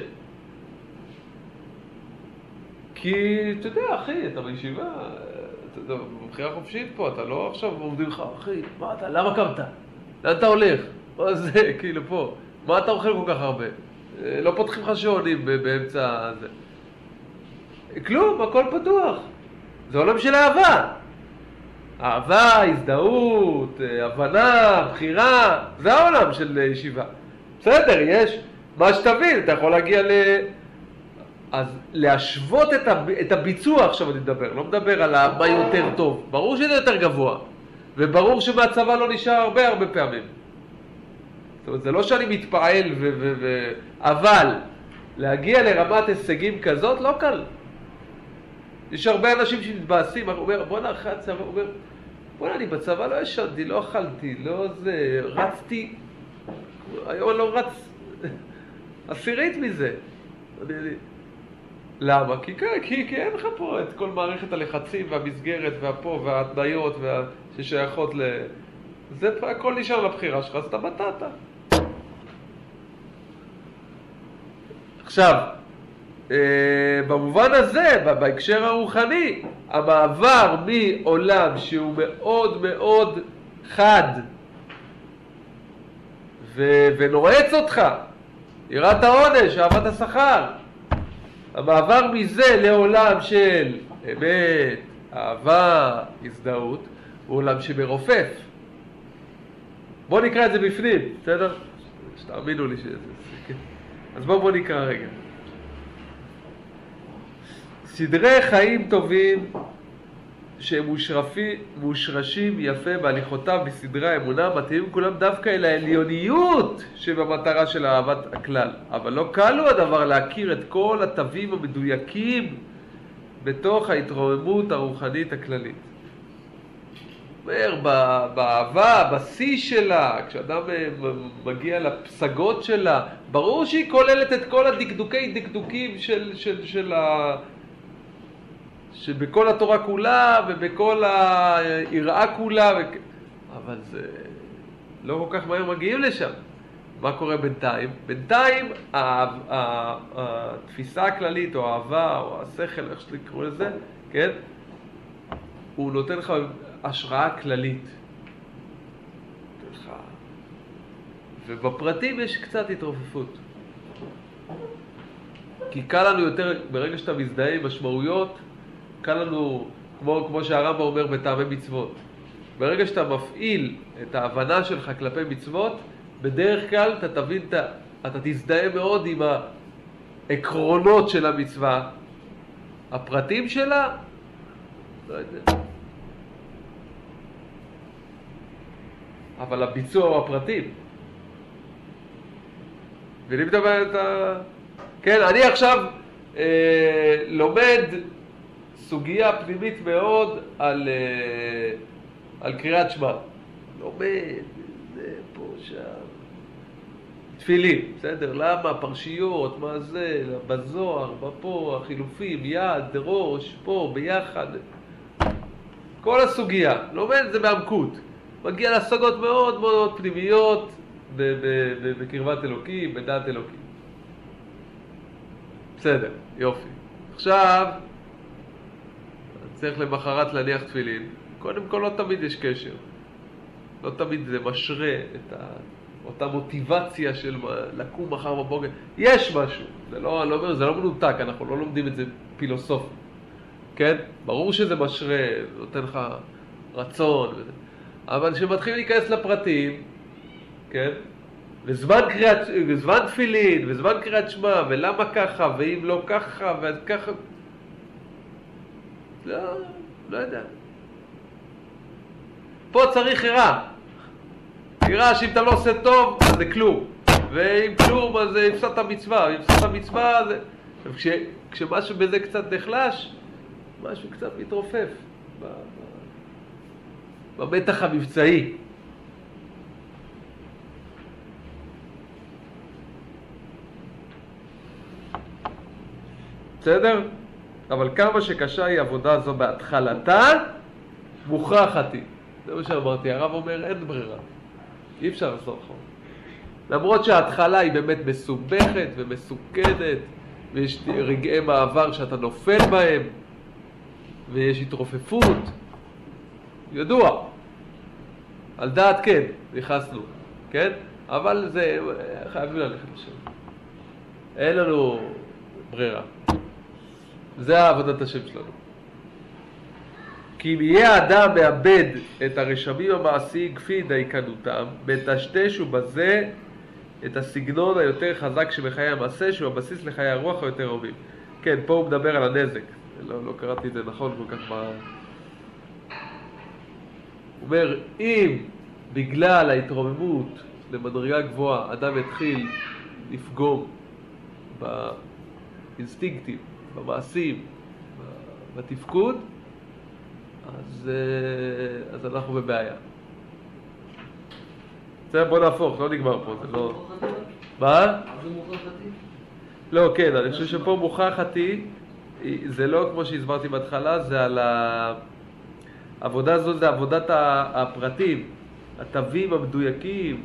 כי, אתה יודע, אחי, אתה בישיבה, אתה בבחירה חופשית פה, אתה לא עכשיו עומדים לך, אחי, מה אתה, למה קמת? לאן אתה הולך? מה זה, כאילו פה, מה אתה אוכל כל כך הרבה? לא פותחים לך שעונים באמצע הזה. כלום, הכל פתוח. זה עולם של אהבה. אהבה, הזדהות, הבנה, בחירה, זה העולם של ישיבה. בסדר, יש מה שתבין, אתה יכול להגיע אז להשוות את הביצוע, עכשיו אני מדבר, לא מדבר על מה יותר טוב. ברור שזה יותר גבוה, וברור שמהצבא לא נשאר הרבה פעמים. זאת אומרת, זה לא שאני מתפעל אבל להגיע לרמת הישגים כזאת לא קל. יש הרבה אנשים שמתבאסים, אומר, בוא אחרי הצבא, אומר, בוא אני בצבא לא ישנתי, לא אכלתי, לא זה, רצתי, היום אני לא רץ, עשירית מזה. למה? כי אין לך פה את כל מערכת הלחצים והמסגרת והפה וההתניות ששייכות זה הכל נשאר לבחירה שלך, אז אתה בטטה. עכשיו, במובן הזה, בהקשר הרוחני, המעבר מעולם שהוא מאוד מאוד חד ונועץ אותך, יראת העונש, אהבת השכר, המעבר מזה לעולם של אמת, אהבה, הזדהות, הוא עולם שמרופף. בואו נקרא את זה בפנים, בסדר? שתאמינו לי שזה... אז בואו נקרא רגע. סדרי חיים טובים שהם מושרשים יפה בהליכותיו בסדרי האמונה, מתאימים כולם דווקא אל העליוניות שבמטרה של אהבת הכלל. אבל לא קל הוא הדבר להכיר את כל התווים המדויקים בתוך ההתרוממות הרוחנית הכללית. אומר, באהבה, בשיא שלה, כשאדם מגיע לפסגות שלה, ברור שהיא כוללת את כל דקדוקים שבכל התורה כולה ובכל היראה כולה, אבל זה לא כל כך מהר מגיעים לשם. מה קורה בינתיים? בינתיים התפיסה הכללית או האהבה או השכל, איך שתקראו לזה, כן? הוא נותן לך השראה כללית. ובפרטים יש קצת התרופפות. כי קל לנו יותר, ברגע שאתה מזדהה עם משמעויות, קל לנו, כמו שהרמב"ם אומר, בטעמי מצוות. ברגע שאתה מפעיל את ההבנה שלך כלפי מצוות, בדרך כלל אתה תבין, אתה תזדהה מאוד עם העקרונות של המצווה. הפרטים שלה, לא יודע. אבל הביצוע הוא הפרטים. ואני מדבר את כן, אני עכשיו לומד סוגיה פנימית מאוד על קריאת שמע. לומד, זה פה, שם. תפילין, בסדר? למה? פרשיות, מה זה? בזוהר, בפה, החילופים, יד, ראש, פה, ביחד. כל הסוגיה. לומד זה בעמקות. מגיע להשגות מאוד מאוד פנימיות בקרבת אלוקים, בדעת אלוקים. בסדר, יופי. עכשיו, צריך למחרת להניח תפילין. קודם כל לא תמיד יש קשר. לא תמיד זה משרה את אותה מוטיבציה של לקום מחר בבוקר. יש משהו. זה לא מנותק, אנחנו לא לומדים את זה פילוסופי. כן? ברור שזה משרה, נותן לך רצון וזה. אבל כשמתחילים להיכנס לפרטים, כן? וזמן תפילין, וזמן קריאת שמע, ולמה ככה, ואם לא ככה, ואז ככה. לא יודע. פה צריך יראה. יראה שאם אתה לא עושה טוב, אז זה כלום. ואם כלום, אז זה הפסדת המצווה. אם הפסדת המצווה, אז... כשמשהו בזה קצת נחלש, משהו קצת מתרופף. במתח המבצעי. בסדר? אבל כמה שקשה היא עבודה זו בהתחלתה, מוכרחת היא. זה מה שאמרתי, הרב אומר אין ברירה. אי אפשר לעשות חור. למרות שההתחלה היא באמת מסובכת ומסוכנת, ויש רגעי מעבר שאתה נופל בהם, ויש התרופפות. ידוע. על דעת כן, נכנסנו, כן? אבל זה, חייבים ללכת לשם. אין לנו ברירה. זה עבודת השם שלנו. כי אם יהיה האדם מאבד את הרשמים המעשיים כפי דייקנותם, מטשטשו בזה את הסגנון היותר חזק שבחיי המעשה, שהוא הבסיס לחיי הרוח היותר רובים. כן, פה הוא מדבר על הנזק. לא קראתי את זה נכון כל כך מה... הוא אומר, אם בגלל ההתרוממות למדרגה גבוהה, אדם יתחיל לפגום באינסטינקטים, במעשים, בתפקוד, אז אנחנו בבעיה. בוא נהפוך, לא נגמר פה, זה לא... מה? זה מוכרחתי? לא, כן, אני חושב שפה מוכרחתי, זה לא כמו שהסברתי בהתחלה, זה על העבודה הזו, זה עבודת הפרטים, התווים המדויקים.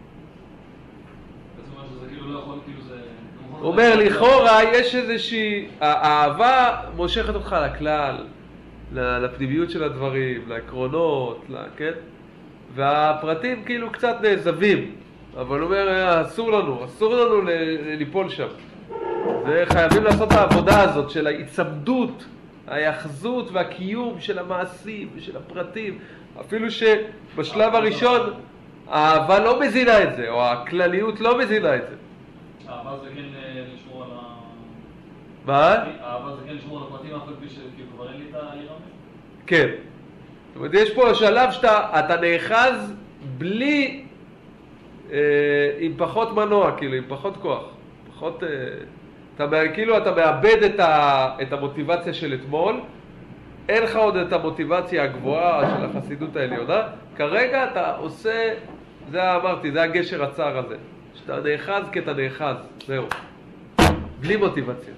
זאת אומרת שזה כאילו לא יכול, כאילו זה... הוא אומר, לכאורה יש איזושהי... האהבה מושכת אותך לכלל, לפנימיות של הדברים, לעקרונות, כן? והפרטים כאילו קצת נעזבים, אבל הוא אומר, אסור לנו ליפול שם. וחייבים לעשות את העבודה הזאת של ההיצמדות, ההיאחזות והקיום של המעשים ושל הפרטים. אפילו שבשלב הראשון האהבה לא מזינה את זה, או הכלליות לא מזינה את זה. האהבה זה כן לשמור על ה... מה? האהבה זה כן לשמור על הפרטים, אף על פי שכאילו כבר אין לי את היראה? כן. זאת אומרת, יש פה שלב שאתה נאחז בלי, עם פחות מנוע, כאילו, עם פחות כוח. פחות, כאילו אתה מאבד את המוטיבציה של אתמול, אין לך עוד את המוטיבציה הגבוהה של החסידות העליונה, כרגע אתה עושה, זה אמרתי, זה הגשר הצער הזה, שאתה נאחז כי אתה נאחז, זהו, בלי מוטיבציה.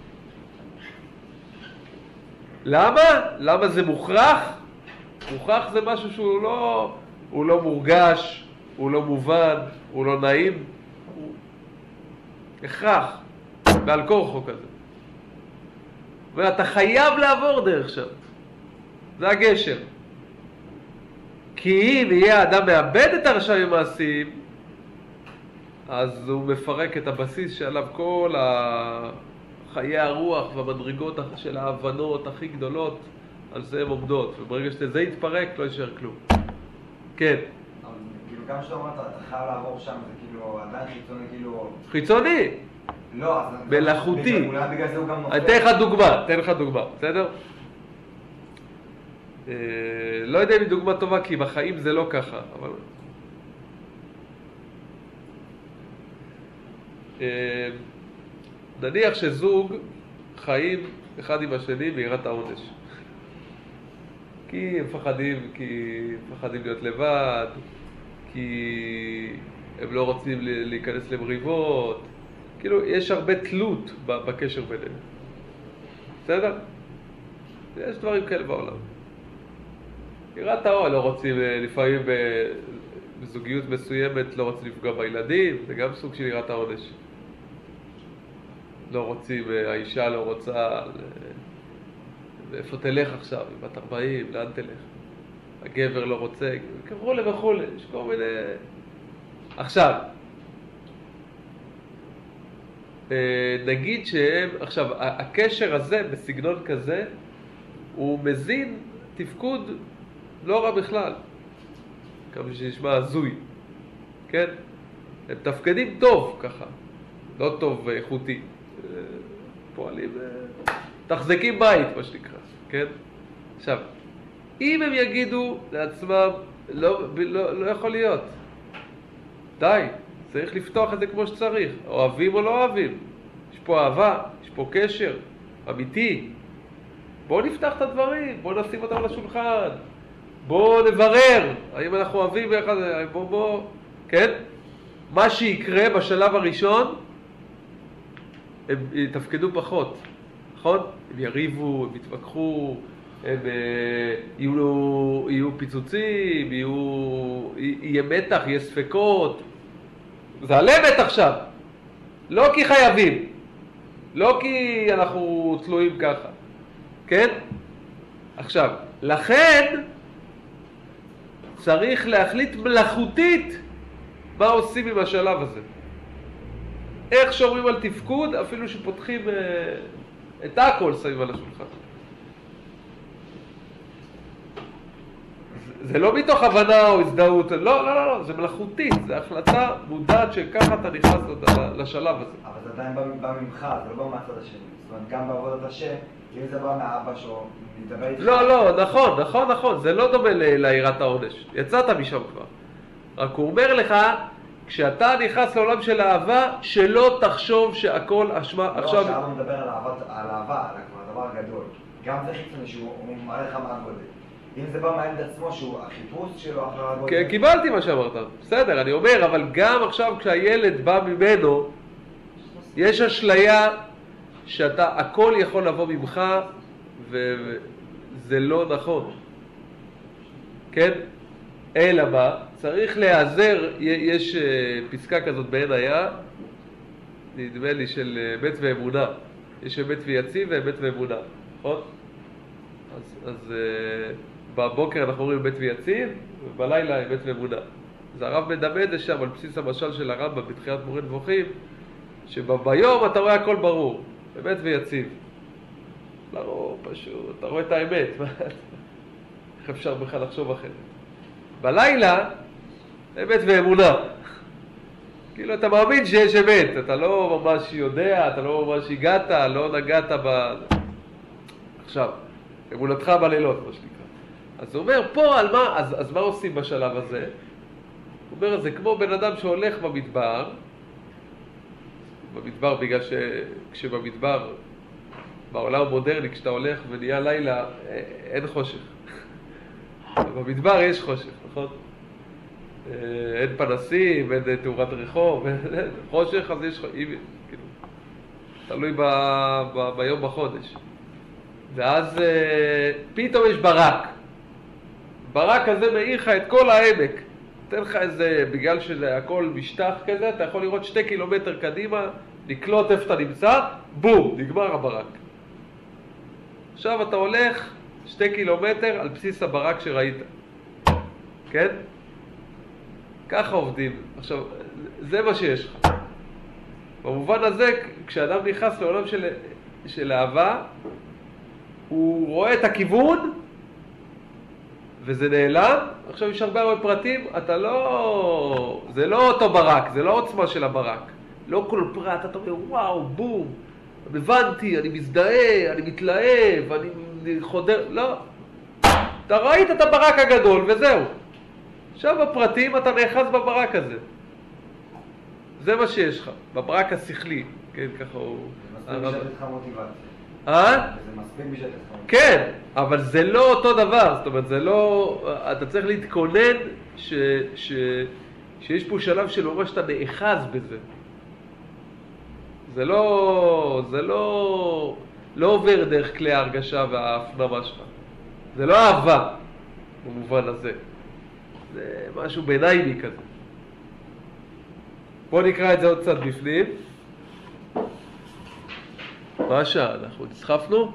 למה? למה זה מוכרח? מוכרח זה משהו שהוא לא מורגש, הוא לא מובן, הוא לא נעים, הוא הכרח, בעל כורחו כזה. ואתה חייב לעבור דרך שם. זה הגשר. כי אם יהיה האדם מאבד את הרשמים המעשיים, אז הוא מפרק את הבסיס שעליו כל חיי הרוח והמדרגות של ההבנות הכי גדולות, על זה הן עומדות. וברגע שזה יתפרק, לא יישאר כלום. כן. אבל כאילו גם שאתה אומרת, אתה חייב לעבור שם, זה כאילו עדיין חיצוני, כאילו... חיצוני! לא, אז... מלאכותי. אולי בגלל זה הוא גם נופל. אני אתן לך דוגמה, בסדר? לא יודע אם היא דוגמה טובה, כי בחיים זה לא ככה, אבל... נניח שזוג חיים אחד עם השני ביראת העונש. כי הם מפחדים להיות לבד, כי הם לא רוצים להיכנס למריבות. כאילו, יש הרבה תלות בקשר ביניהם. בסדר? יש דברים כאלה בעולם. יראת העונש, לא רוצים, לפעמים בזוגיות מסוימת לא רוצים לפגוע בילדים, זה גם סוג של יראת העונש. לא רוצים, האישה לא רוצה, איפה תלך עכשיו, בת 40, לאן תלך? הגבר לא רוצה, וכו', יש כל מיני... עכשיו, נגיד שהם, עכשיו, הקשר הזה, בסגנון כזה, הוא מזין תפקוד לא רע בכלל, כמה שנשמע הזוי, כן? הם תפקדים טוב ככה, לא טוב איכותי. פועלים, תחזקים בית, מה שנקרא, כן? עכשיו, אם הם יגידו לעצמם, לא יכול להיות. די, צריך לפתוח את זה כמו שצריך. אוהבים או לא אוהבים. יש פה אהבה, יש פה קשר, אמיתי. בואו נפתח את הדברים, בואו נשים אותם על השולחן. בואו נברר, האם אנחנו אוהבים ביחד, בואו, כן? מה שיקרה בשלב הראשון, הם יתפקדו פחות, נכון? הם יריבו, הם יתווכחו, הם יהיו פיצוצים, יהיה מתח, יהיה ספקות. זה על אמת עכשיו. לא כי חייבים, לא כי אנחנו תלויים ככה, כן? עכשיו, לכן צריך להחליט מלאכותית מה עושים עם השלב הזה. איך שומרים על תפקוד, אפילו שפותחים את הכל סביב על השולחן. זה לא מתוך הבנה או הזדהות, לא, זה מלאכותית, זה החלטה מודעת שככה אתה נכנס לשלב הזה. אבל זה עדיין בא ממך, זה לא בא מהצד השני. זאת אומרת, גם בעבודת השם, אם זה בא מהאבא שלו, מתדבר איתך... לא, נכון, זה לא דומה ליראת העונש. יצאת משם כבר. רק הוא אומר לך, כשאתה נכנס לעולם של אהבה, שלא תחשוב שהכל אשמה עכשיו... לא, כשאבא מדבר על אהבה, על הדבר הגדול. גם זה חיצוני שהוא מראה לך מה הגודל. אם זה בא מהילד עצמו, שהוא החיפוש שלו אחר הגודל... כן, קיבלתי מה שאמרת. בסדר, אני אומר, אבל גם עכשיו כשהילד בא ממנו, יש אשליה שאתה, הכל יכול לבוא ממך, וזה לא נכון. כן? אלא מה? צריך להיעזר, יש פסקה כזאת בעין היה, נדמה לי של אמת ואמונה. יש אמת ויציב ואמת ואמונה, נכון? אז בבוקר אנחנו אומרים אמת ויציב, ובלילה אמת ואמונה. אז הרב מדמה זה שם על בסיס המשל של הרמב"ם בתחיית מורה נבוכים, שביום אתה רואה הכל ברור, אמת ויציב. ברור, פשוט, אתה רואה את האמת, איך אפשר בכלל לחשוב אחרת? בלילה, אמת ואמונה. כאילו אתה מאמין שיש אמת, אתה לא ממש יודע, אתה לא ממש הגעת, לא נגעת עכשיו, אמונתך בלילות, מה שנקרא. אז הוא אומר, פה על מה, אז מה עושים בשלב הזה? הוא אומר, זה כמו בן אדם שהולך במדבר בגלל שכשבמדבר, בעולם המודרני, כשאתה הולך ונהיה לילה, אין חושך. במדבר יש חושך, נכון? אין פנסים, אין תאורת רחוב, אין חושך, אז יש חושך, כאילו, תלוי ביום בחודש. ואז פתאום יש ברק. ברק הזה מאיר לך את כל העמק. נותן לך איזה, בגלל שזה הכל משטח כזה, אתה יכול לראות 2 קילומטר קדימה, לקלוט איפה אתה נמצא, בום, נגמר הברק. עכשיו אתה הולך 2 קילומטר על בסיס הברק שראית. כן? ככה עובדים. עכשיו, זה מה שיש לך. במובן הזה, כשאדם נכנס לעולם של אהבה, הוא רואה את הכיוון, וזה נעלם. עכשיו יש הרבה פרטים, אתה לא... זה לא אותו ברק, זה לא עוצמה של הברק. לא כל פרט, אתה אומר, וואו, בום, הבנתי, אני מזדהה, אני מתלהב, אני חודר... לא. אתה ראית את הברק הגדול, וזהו. עכשיו בפרטים אתה נאחז בברק הזה. זה מה שיש לך, בברק השכלי. כן, ככה הוא... זה מספיק בשביל לך מוטיבציה. זה מספיק בשביל לך. כן, אבל זה לא אותו דבר. זאת אומרת, זה לא... אתה צריך להתכונן שיש פה שלב של ממש שאתה נאחז בזה. זה לא עובר דרך כלי ההרגשה וההפנמה שלך. זה לא אהבה, במובן הזה. זה משהו ביניימי כזה. בואו נקרא את זה עוד קצת בפנים. מה השעה? אנחנו נסחפנו?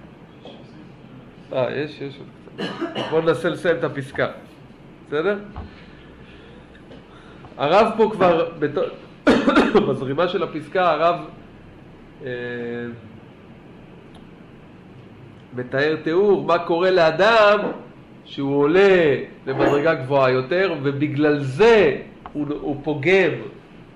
יש עוד קצת. בואו ננסה לסיים את הפסקה. בסדר? הרב פה כבר, בזרימה של הפסקה, הרב מתאר תיאור מה קורה לאדם שהוא עולה למדרגה גבוהה יותר, ובגלל זה הוא פוגם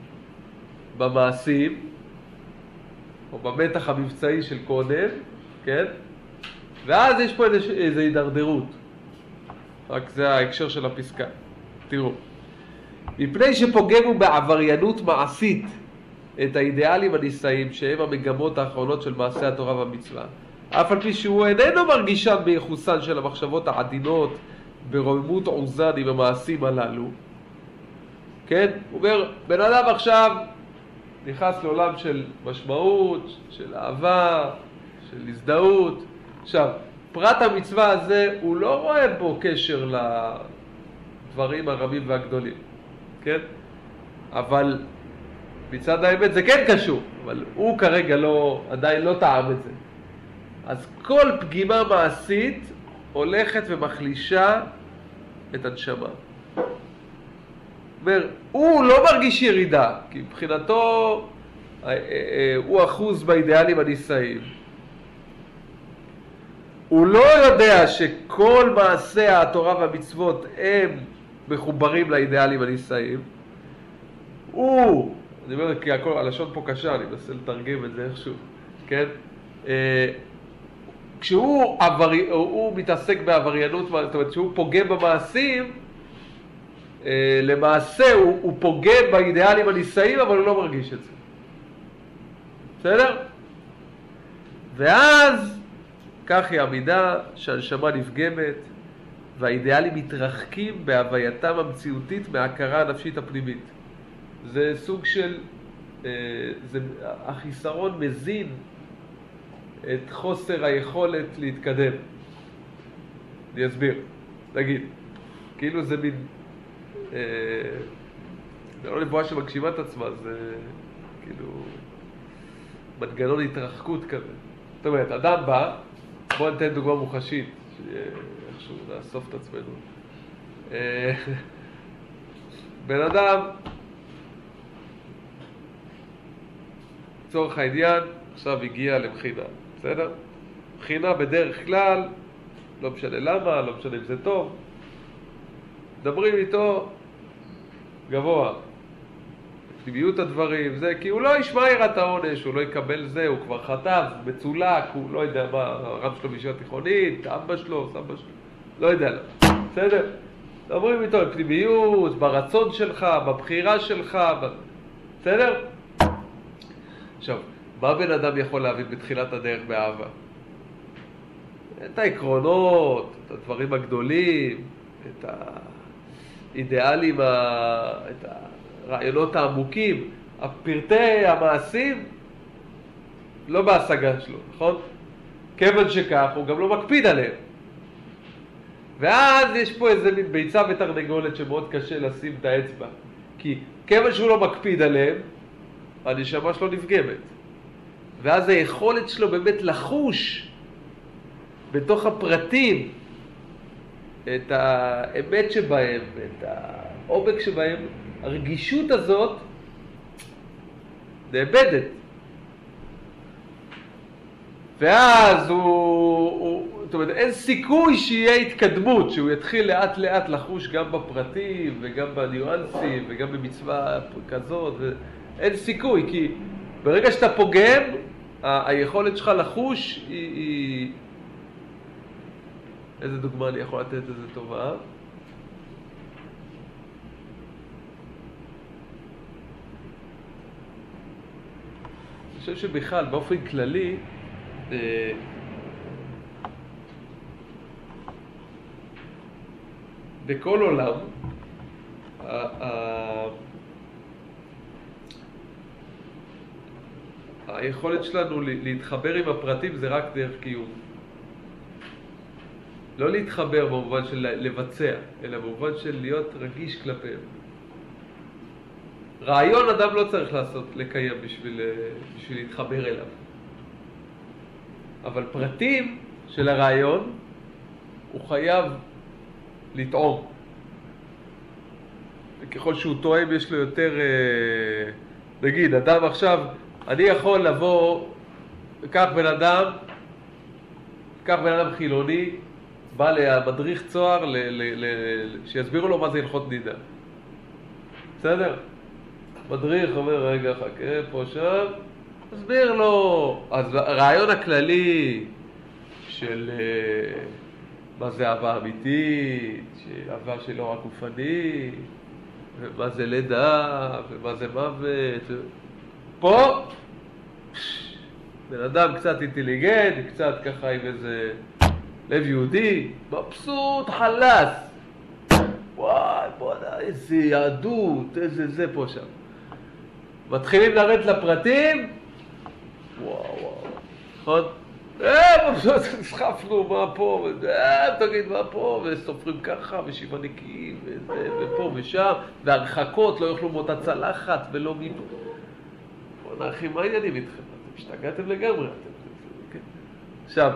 במעשים, או במתח המבצעי של קודם, כן? ואז יש פה איזו הידרדרות. רק זה ההקשר של הפסקה. תראו. מפני שפוגמו בעבריינות מעשית את האידיאלים הנישאים שהם המגמות האחרונות של מעשי התורה והמצווה, אף על פי שהוא איננו מרגישן בייחוסן של המחשבות העדינות ברוממות עוזן עם המעשים הללו, כן? הוא אומר, בן אדם עכשיו נכנס לעולם של משמעות, של אהבה, של הזדהות. עכשיו, פרט המצווה הזה, הוא לא רואה בו קשר לדברים הרבים והגדולים, כן? אבל מצד האמת זה כן קשור, אבל הוא כרגע עדיין לא טעם את זה. אז כל פגימה מעשית הולכת ומחלישה את הנשמה. אומר, הוא לא מרגיש ירידה, כי מבחינתו הוא אחוז באידיאלים הנישאים. הוא לא יודע שכל מעשי התורה והמצוות הם מחוברים לאידיאלים הנישאים. אני אומר, כי הלשון פה קשה, אני מנסה לתרגם את זה איכשהו, כן? כשהוא מתעסק בעבריינות, זאת אומרת, כשהוא פוגם במעשים, למעשה הוא פוגם באידיאלים הנישאים, אבל הוא לא מרגיש את זה. בסדר? ואז כך היא המידה שהנשמה נפגמת, והאידיאלים מתרחקים בהווייתם המציאותית מההכרה הנפשית הפנימית. זה סוג של, החיסרון מזין את חוסר היכולת להתקדם. אני אסביר. נגיד, כאילו זה מין, זה לא נבואה שמגשימה את עצמה, זה כאילו מנגנון התרחקות כזה. זאת אומרת, אדם בא, בואו ניתן דוגמה מוחשית, שאיכשהו נאסוף את עצמנו. בן אדם, צורך העניין, עכשיו הגיע לבחינה, בסדר? בחינה בדרך כלל, לא משנה למה, לא משנה אם זה טוב, מדברים איתו גבוה, פנימיות הדברים, זה, כי הוא לא ישמע יראת העונש, הוא לא יקבל זה, הוא כבר חטף, מצולק, הוא לא יודע מה, הרב שלו בישיבה תיכונית, אבא שלו, סבא שלו, לא יודע למה, בסדר? מדברים איתו בפנימיות, ברצון שלך, בבחירה שלך, בסדר? עכשיו, מה בן אדם יכול להבין בתחילת הדרך באהבה? את העקרונות, את הדברים הגדולים, את האידיאלים, את הרעיונות העמוקים, הפרטי המעשים, לא בהשגה שלו, נכון? כיוון שכך, הוא גם לא מקפיד עליהם. ואז יש פה איזה מין ביצה ותרנגולת שמאוד קשה לשים את האצבע. כי כיוון שהוא לא מקפיד עליהם, הנשמה שלו נפגמת. ואז היכולת שלו באמת לחוש בתוך הפרטים את האמת שבהם, את העומק שבהם, הרגישות הזאת נאבדת. ואז זאת אומרת, אין סיכוי שיהיה התקדמות, שהוא יתחיל לאט לאט לחוש גם בפרטים וגם בניואנסים וגם במצווה כזאת. אין סיכוי, כי ברגע שאתה פוגם, היכולת שלך לחוש היא... איזה דוגמה אני יכול לתת איזה טובה? אני חושב שבכלל, באופן כללי, בכל עולם, היכולת שלנו להתחבר עם הפרטים זה רק דרך קיום. לא להתחבר במובן של לבצע, אלא במובן של להיות רגיש כלפיהם. רעיון אדם לא צריך לקיים בשביל להתחבר אליו. אבל פרטים של הרעיון הוא חייב לטעום. וככל שהוא טועם יש לו יותר, נגיד, אדם עכשיו, אני יכול לבוא, כך בן אדם חילוני, בא למדריך צוהר שיסבירו לו מה זה הלכות נידה. בסדר? מדריך אומר, רגע, חכה, פה שם, תסביר לו. אז הרעיון הכללי של מה זה אהבה אמיתית, שאהבה שלא רק גופני, ומה זה לידה, ומה זה מוות. פה, בן אדם קצת אינטליגנט, קצת ככה עם איזה לב יהודי, מבסוט, חלס. וואי, בוא'נה, איזה יהדות, איזה זה פה שם. מתחילים לרדת לפרטים, וואו, נכון? סחפנו, מה פה, תגיד מה פה, וסופרים ככה, ושבעה נקיים, ופה ושם, והרחקות לא יאכלו מאותה צלחת, ולא מפה. בוא'נה, אחי, מה העניינים איתכם? אתם השתגעתם לגמרי. עכשיו,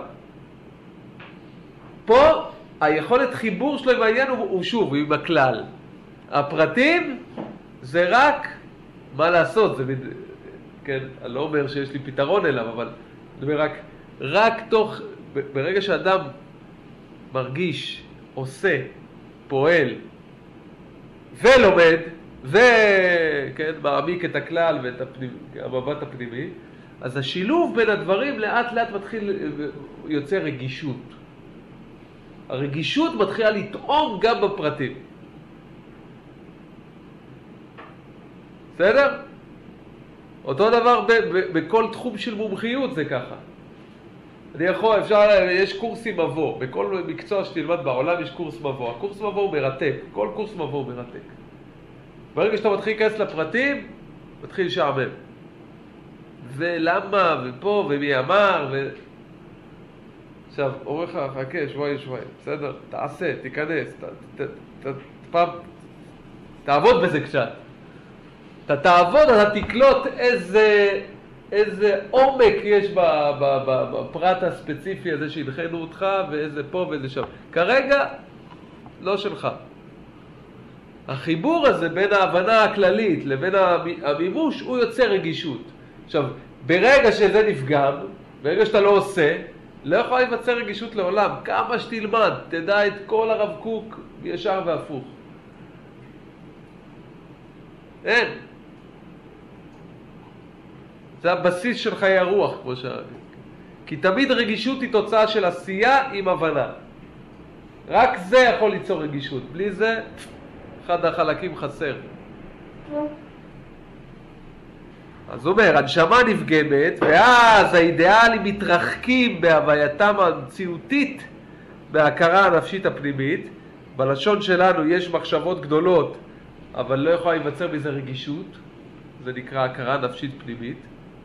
פה היכולת חיבור שלו עם העניין הוא שוב, עם הכלל. הפרטים זה רק מה לעשות, זה, כן, אני לא אומר שיש לי פתרון אליו, אבל אני אומר רק תוך, ברגע שאדם מרגיש, עושה, פועל ולומד, וכן, מעמיק את הכלל ואת המבט הפנימי, אז השילוב בין הדברים לאט לאט מתחיל, יוצא רגישות. הרגישות מתחילה לטעום גם בפרטים. בסדר? אותו דבר בכל תחום של מומחיות זה ככה. יש קורסים מבוא, בכל מקצוע שתלמד בעולם יש קורס מבוא. הקורס מבוא הוא מרתק, כל קורס מבוא הוא מרתק. ברגע שאתה מתחיל להיכנס לפרטים, מתחיל לשעמם. ולמה, ופה, ומי אמר, עכשיו, אומרים לך, חכה, שבועיים, בסדר? תעשה, תיכנס, פעם, תעבוד בזה קצת. אתה תעבוד, אתה תקלוט איזה עומק יש בפרט הספציפי הזה שהדחנו אותך, ואיזה פה ואיזה שם. כרגע, לא שלך. החיבור הזה בין ההבנה הכללית לבין המימוש, הוא יוצר רגישות. עכשיו, ברגע שזה נפגם, ברגע שאתה לא עושה, לא יכול להיווצר רגישות לעולם. כמה שתלמד, תדע את כל הרב קוק ישר והפוך. אין. זה הבסיס של חיי הרוח, כמו שאמרתי. כי תמיד רגישות היא תוצאה של עשייה עם הבנה. רק זה יכול ליצור רגישות. בלי זה, אחד החלקים חסר. אז הוא אומר, הנשמה נפגמת, ואז האידיאלים מתרחקים בהווייתם המציאותית בהכרה הנפשית הפנימית. בלשון שלנו יש מחשבות גדולות, אבל לא יכולה להיווצר בזה רגישות. זה נקרא הכרה נפשית פנימית.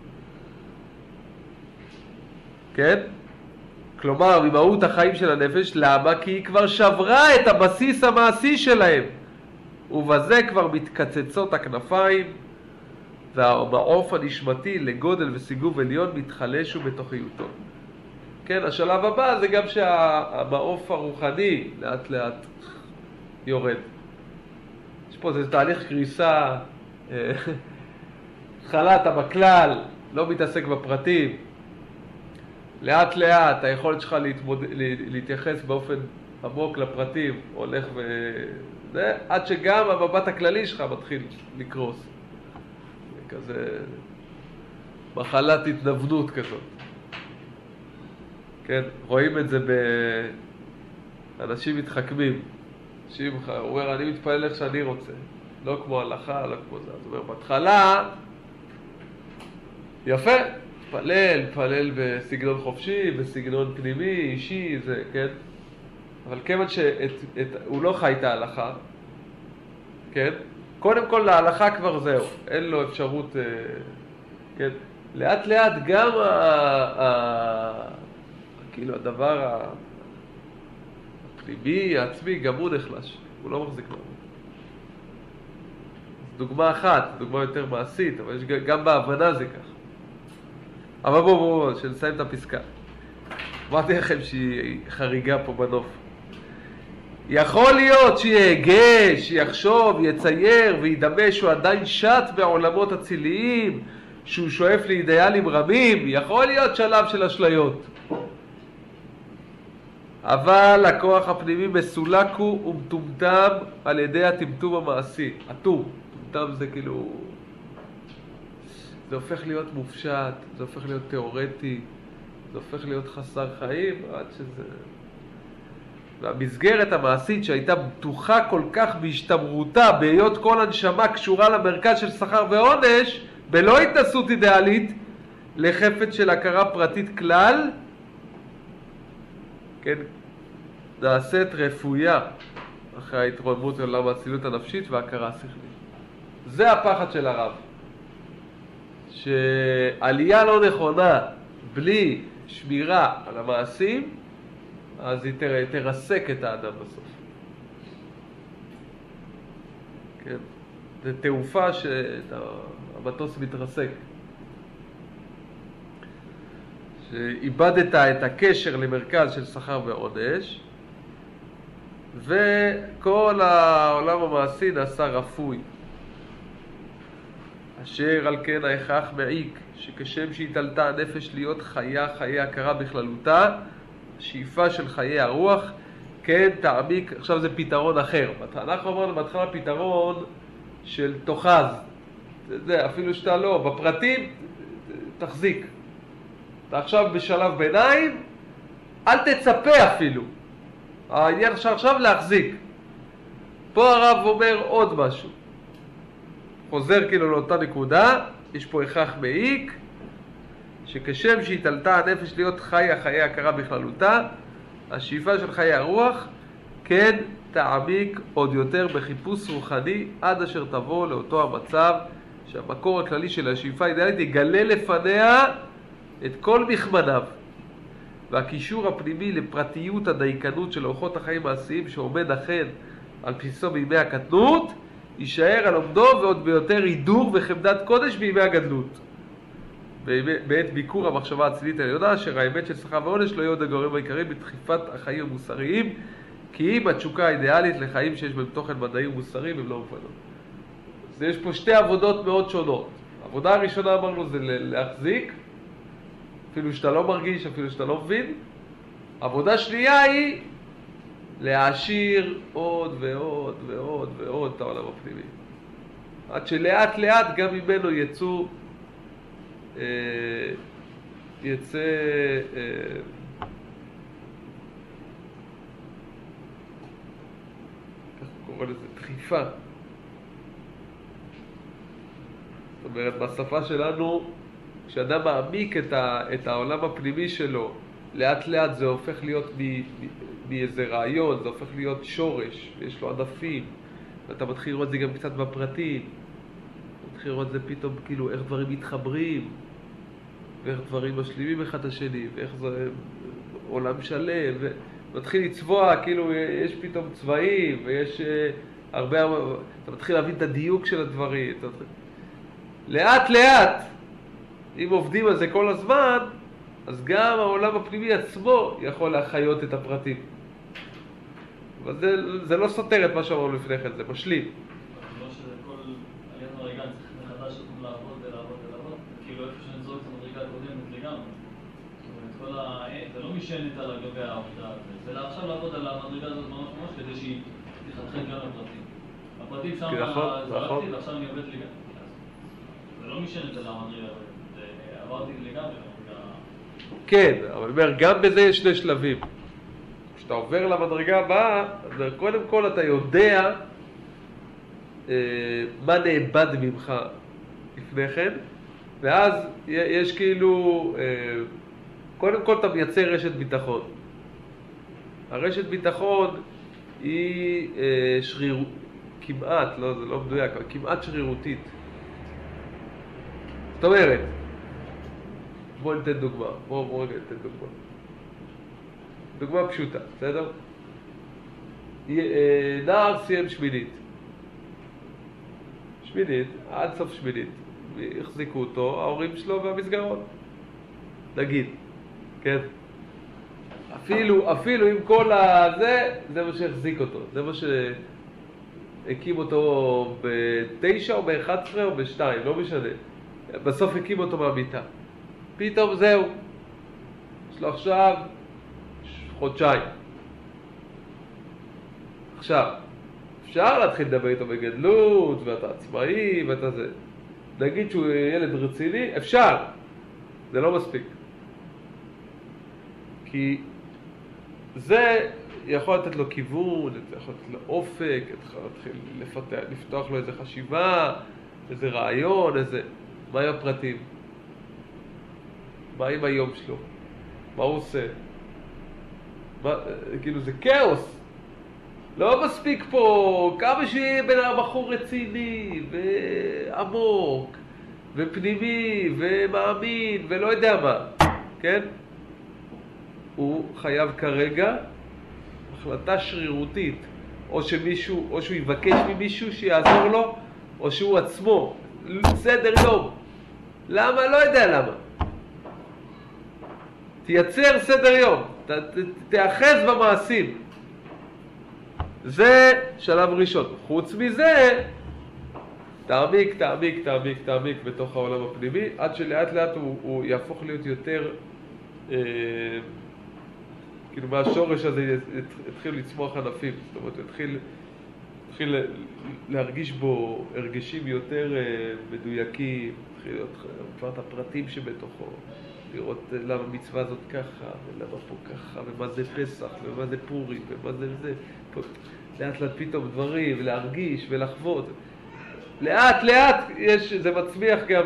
כן? כלומר, ממהות החיים של הנפש, למה? כי היא כבר שברה את הבסיס המעשי שלהם. ובזה כבר מתקצצות הכנפיים, והמעוף הנשמתי לגודל וסיגוב עליון מתחלש בתוכיותו. כן, השלב הבא זה גם שהמעוף הרוחני לאט לאט יורד. יש פה איזה תהליך קריסה, התחלת בכלל, לא מתעסק בפרטים. לאט לאט היכולת שלך להתייחס באופן עמוק לפרטים הולך עד שגם המבט הכללי שלך מתחיל לקרוס. כזה מחלת התנוונות כזאת. כן, רואים את זה באנשים מתחכמים. אנשים אומר, אני מתפלל איך שאני רוצה. לא כמו הלכה, לא כמו זה. זאת אומרת, בהתחלה, יפה, תפלל בסגנון חופשי, בסגנון פנימי, אישי, זה, כן? אבל כיוון שהוא לא חי את ההלכה, כן? קודם כל להלכה כבר זהו, אין לו אפשרות, כן? לאט לאט גם כאילו הדבר הפנימי, העצמי, גם הוא נחלש, הוא לא מחזיק מעמד. דוגמה אחת, דוגמה יותר מעשית, אבל יש גם בהבנה זה כך. אבל בואו, שנסיים את הפסקה. אמרתי לכם שהיא חריגה פה בנוף. יכול להיות שיהגש, יחשוב, יצייר וידמה שהוא עדיין שט בעולמות הציליים, שהוא שואף לאידיאלים רבים, יכול להיות שלב של אשליות. אבל הכוח הפנימי מסולק הוא ומטומטם על ידי הטמטום המעשי. הטום, טומטם זה כאילו זה הופך להיות מופשט, זה הופך להיות תיאורטי, זה הופך להיות חסר חיים, עד שזה... והמסגרת המעשית שהייתה בטוחה כל כך בהשתמרותה, בהיות כל הנשמה קשורה למרכז של שכר ועונש, בלא התנסות אידיאלית, לחפץ של הכרה פרטית כלל, כן, נעשית רפויה אחרי ההתרוממות לעולם האצילות הנפשית וההכרה השכלית. זה הפחד של הרב. שעלייה לא נכונה בלי שמירה על המעשים, אז היא תרסק את האדם בסוף. כן, זה תעופה שהמטוס מתרסק. שאיבדת את הקשר למרכז של שכר ועונש, וכל העולם המעשי נעשה רפוי. אשר על כן ההכרח מעיק, שכשם שהתעלתה הנפש להיות חיה, חיי הכרה בכללותה, שאיפה של חיי הרוח, כן תעמיק, עכשיו זה פתרון אחר. אנחנו אמרנו בהתחלה פתרון של תוחז. זה, אפילו שאתה לא, בפרטים תחזיק. אתה עכשיו בשלב ביניים, אל תצפה אפילו. העניין עכשיו להחזיק. פה הרב אומר עוד משהו. חוזר כאילו לאותה נקודה, יש פה הכרח מעיק, שכשם שהתעלתה הנפש להיות חיה חיי הכרה בכללותה, השאיפה של חיי הרוח כן תעמיק עוד יותר בחיפוש רוחני עד אשר תבוא לאותו המצב שהמקור הכללי של השאיפה האידיאלית יגלה לפניה את כל מכמניו, והקישור הפנימי לפרטיות הדייקנות של אורחות החיים המעשיים שעומד אכן על בסיסו בימי הקטנות, יישאר על עומדו ועוד ביותר הידור וחמדת קודש בימי הגדלות. בעת ביקור המחשבה האצילית העליונה, אשר האמת של שכר ועונש לא יהיה עוד הגורם העיקרי בדחיפת החיים המוסריים, כי אם התשוקה האידיאלית לחיים שיש בהם תוכן מדעי ומוסרי הם לא מופנות. אז יש פה שתי עבודות מאוד שונות. העבודה הראשונה אמרנו זה להחזיק, אפילו שאתה לא מרגיש, אפילו שאתה לא מבין. עבודה שנייה היא להעשיר עוד ועוד ועוד ועוד את העולם הפנימי. עד שלאט לאט גם ממנו יצא כך קורא לזה דחיפה. זאת אומרת, בשפה שלנו, כשאדם מעמיק את העולם הפנימי שלו, לאט לאט זה הופך להיות מאיזה רעיון, זה הופך להיות שורש, ויש לו עדפים, ואתה מתחיל לראות את זה גם קצת בפרטים, אתה מתחיל לראות את זה פתאום כאילו איך דברים מתחברים, ואיך דברים משלימים אחד את השני, ואיך זה עולם שלם, ומתחיל לצבוע, כאילו יש פתאום צבעים, ויש הרבה, אתה מתחיל להבין את הדיוק של הדברים, לאט לאט, אם עובדים על זה כל הזמן, אז גם העולם הפנימי עצמו יכול להחיות את הפרטים. אבל זה לא סותר את מה שאמרנו לפני כן, זה משלים. לא שזה כל עליית מדרגה צריך מחדש לעבוד ולעבוד, כאילו איפה שנזרוק את המדרגה הקודמת לגמרי. זאת אומרת, זה לא משענת על גבי העבודה, זה עכשיו לעבוד על המדרגה הזאת ממש כדי שהיא תחתכן גם לפרטים. הפרטים שם זרקתי ועכשיו אני עובד לגמרי. זה לא משענת על המדרגה, עברתי לגמרי. כן, אבל אומר, גם בזה יש שני שלבים. כשאתה עובר למדרגה הבאה, קודם כל אתה יודע מה נאבד ממך לפני כן, ואז יש כאילו, קודם כל אתה מייצר רשת ביטחון. הרשת ביטחון היא כמעט, לא, זה לא מדויק, אבל כמעט שרירותית. זאת אומרת, בואו ניתן דוגמה, בואו רגע ניתן דוגמה. דוגמה פשוטה, בסדר? נער סיים שמינית, עד סוף שמינית. החזיקו אותו, ההורים שלו והמסגרות. נגיד, כן? אפילו עם כל הזה, זה מה שהחזיק אותו. זה מה שהקים אותו ב-9 או ב-11 או ב-2, לא משנה. בסוף הקים אותו מהמיטה. פתאום זהו. יש לו עכשיו חודשיים. עכשיו, אפשר להתחיל לדבר איתו בגדלות, ואתה עצמאי, ואתה זה. נגיד שהוא ילד רציני, אפשר, זה לא מספיק. כי זה יכול לתת לו כיוון, זה יכול לתת לו אופק, יכול להתחיל לפתוח לו איזה חשיבה, איזה רעיון, איזה... מה עם הפרטים? מה עם היום שלו? מה הוא עושה? כאילו זה כאוס. לא מספיק פה כמה שיהיה בין הבחור רציני ועמוק ופנימי ומאמין ולא יודע מה, כן? הוא חייב כרגע החלטה שרירותית, או שהוא יבקש ממישהו שיעזור לו, או שהוא עצמו, סדר יום. למה? לא יודע למה. תייצר סדר יום, תאחז במעשים. זה שלב ראשון. חוץ מזה, תעמיק בתוך העולם הפנימי, עד שלאט לאט הוא יהפוך להיות יותר, כאילו מהשורש הזה התחיל לצמוח ענפים. זאת אומרת, התחיל להרגיש בו הרגשים יותר מדויקים, התחיל להיות כבר את הפרטים שבתוכו. לראות למה המצווה הזאת ככה, ולמה פה ככה, ומה זה פסח, ומה זה פורים, ומה זה זה. לאט לאט פתאום דברים, ולהרגיש, ולחוות. לאט זה מצמיח גם...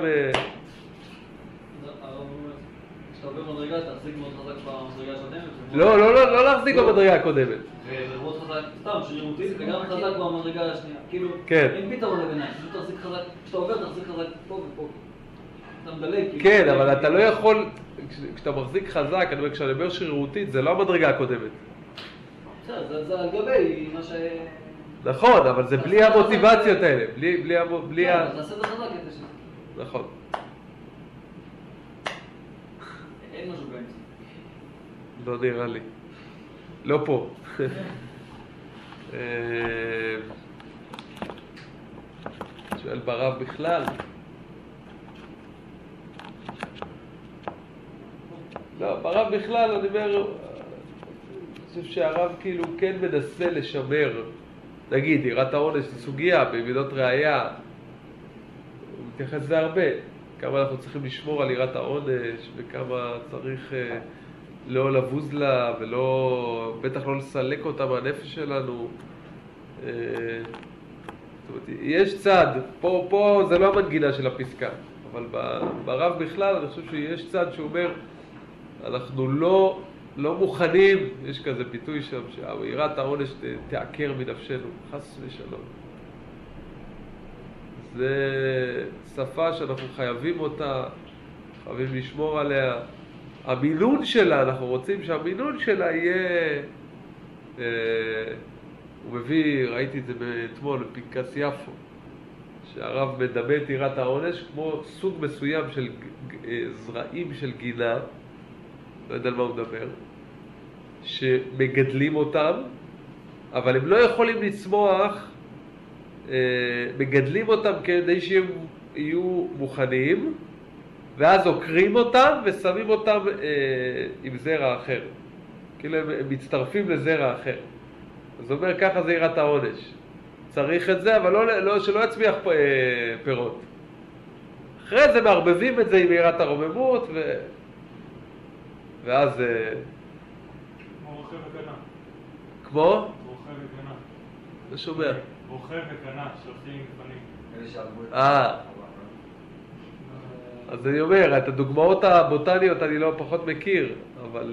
כשאתה עובר מדרגה, תחזיק מאוד חזק במדרגה הקודמת? לא להחזיק במדרגה הקודמת. ולראות חזק, סתם, שרירותית, וגם חזק במדרגה השנייה. כאילו, אין פתרון לביניים, פשוט תחזיק חזק, כשאתה עובר, תחזיק חזק פה ופה. כן, אבל אתה לא יכול, כשאתה מחזיק חזק, אני אומר, כשאני אומר שרירותית, זה לא המדרגה הקודמת. זה על גבי מה ש... נכון, אבל זה בלי המוטיבציות האלה, בלי כן, תעשה את החזק את זה. נכון. אין משהו באמצע. לא נראה לי. לא פה. שואל ברב בכלל. לא, ברב בכלל, אני אומר, אני חושב שהרב כאילו כן מנסה לשמר, נגיד, יראת העונש זה סוגיה, במידות ראייה, הוא מתייחס לזה הרבה, כמה אנחנו צריכים לשמור על יראת העונש, וכמה צריך לא לבוז לה, ולא, בטח לא לסלק אותה מהנפש שלנו. זאת אומרת, יש צד, פה זה לא המנגינה של הפסקה, אבל ברב בכלל אני חושב שיש צד שהוא אומר, אנחנו לא מוכנים, יש כזה ביטוי שם, שיראת העונש תעקר מנפשנו, חס ושלום. זה שפה שאנחנו חייבים אותה, חייבים לשמור עליה. המינון שלה, אנחנו רוצים שהמינון שלה יהיה, הוא מביא, ראיתי את זה אתמול בפנקס יפו, שהרב מדמה את יראת העונש כמו סוג מסוים של זרעים של גינה, לא יודע על מה הוא מדבר, שמגדלים אותם, אבל הם לא יכולים לצמוח, מגדלים אותם כדי שהם יהיו מוכנים, ואז עוקרים אותם ושמים אותם עם זרע אחר. כאילו הם מצטרפים לזרע אחר. אז הוא אומר, ככה זה יראת העונש. צריך את זה, אבל שלא יצמיח פירות. אחרי זה מערבבים את זה עם יראת הרוממות, ואז... כמו רוכב וקנה. כמו? רוכב וקנה. לא שומע. רוכב וקנה, שעושים גפנים. אז אני אומר, את הדוגמאות הבוטניות אני לא פחות מכיר, אבל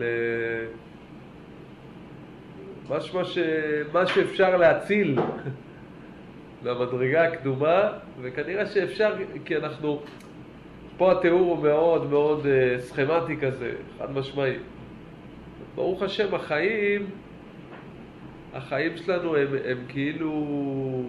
מה שאפשר להציל מהמדרגה הקדומה, וכנראה שאפשר, כי אנחנו, פה התיאור הוא מאוד מאוד סכמטי כזה, חד משמעי. ברוך השם, החיים שלנו הם כאילו,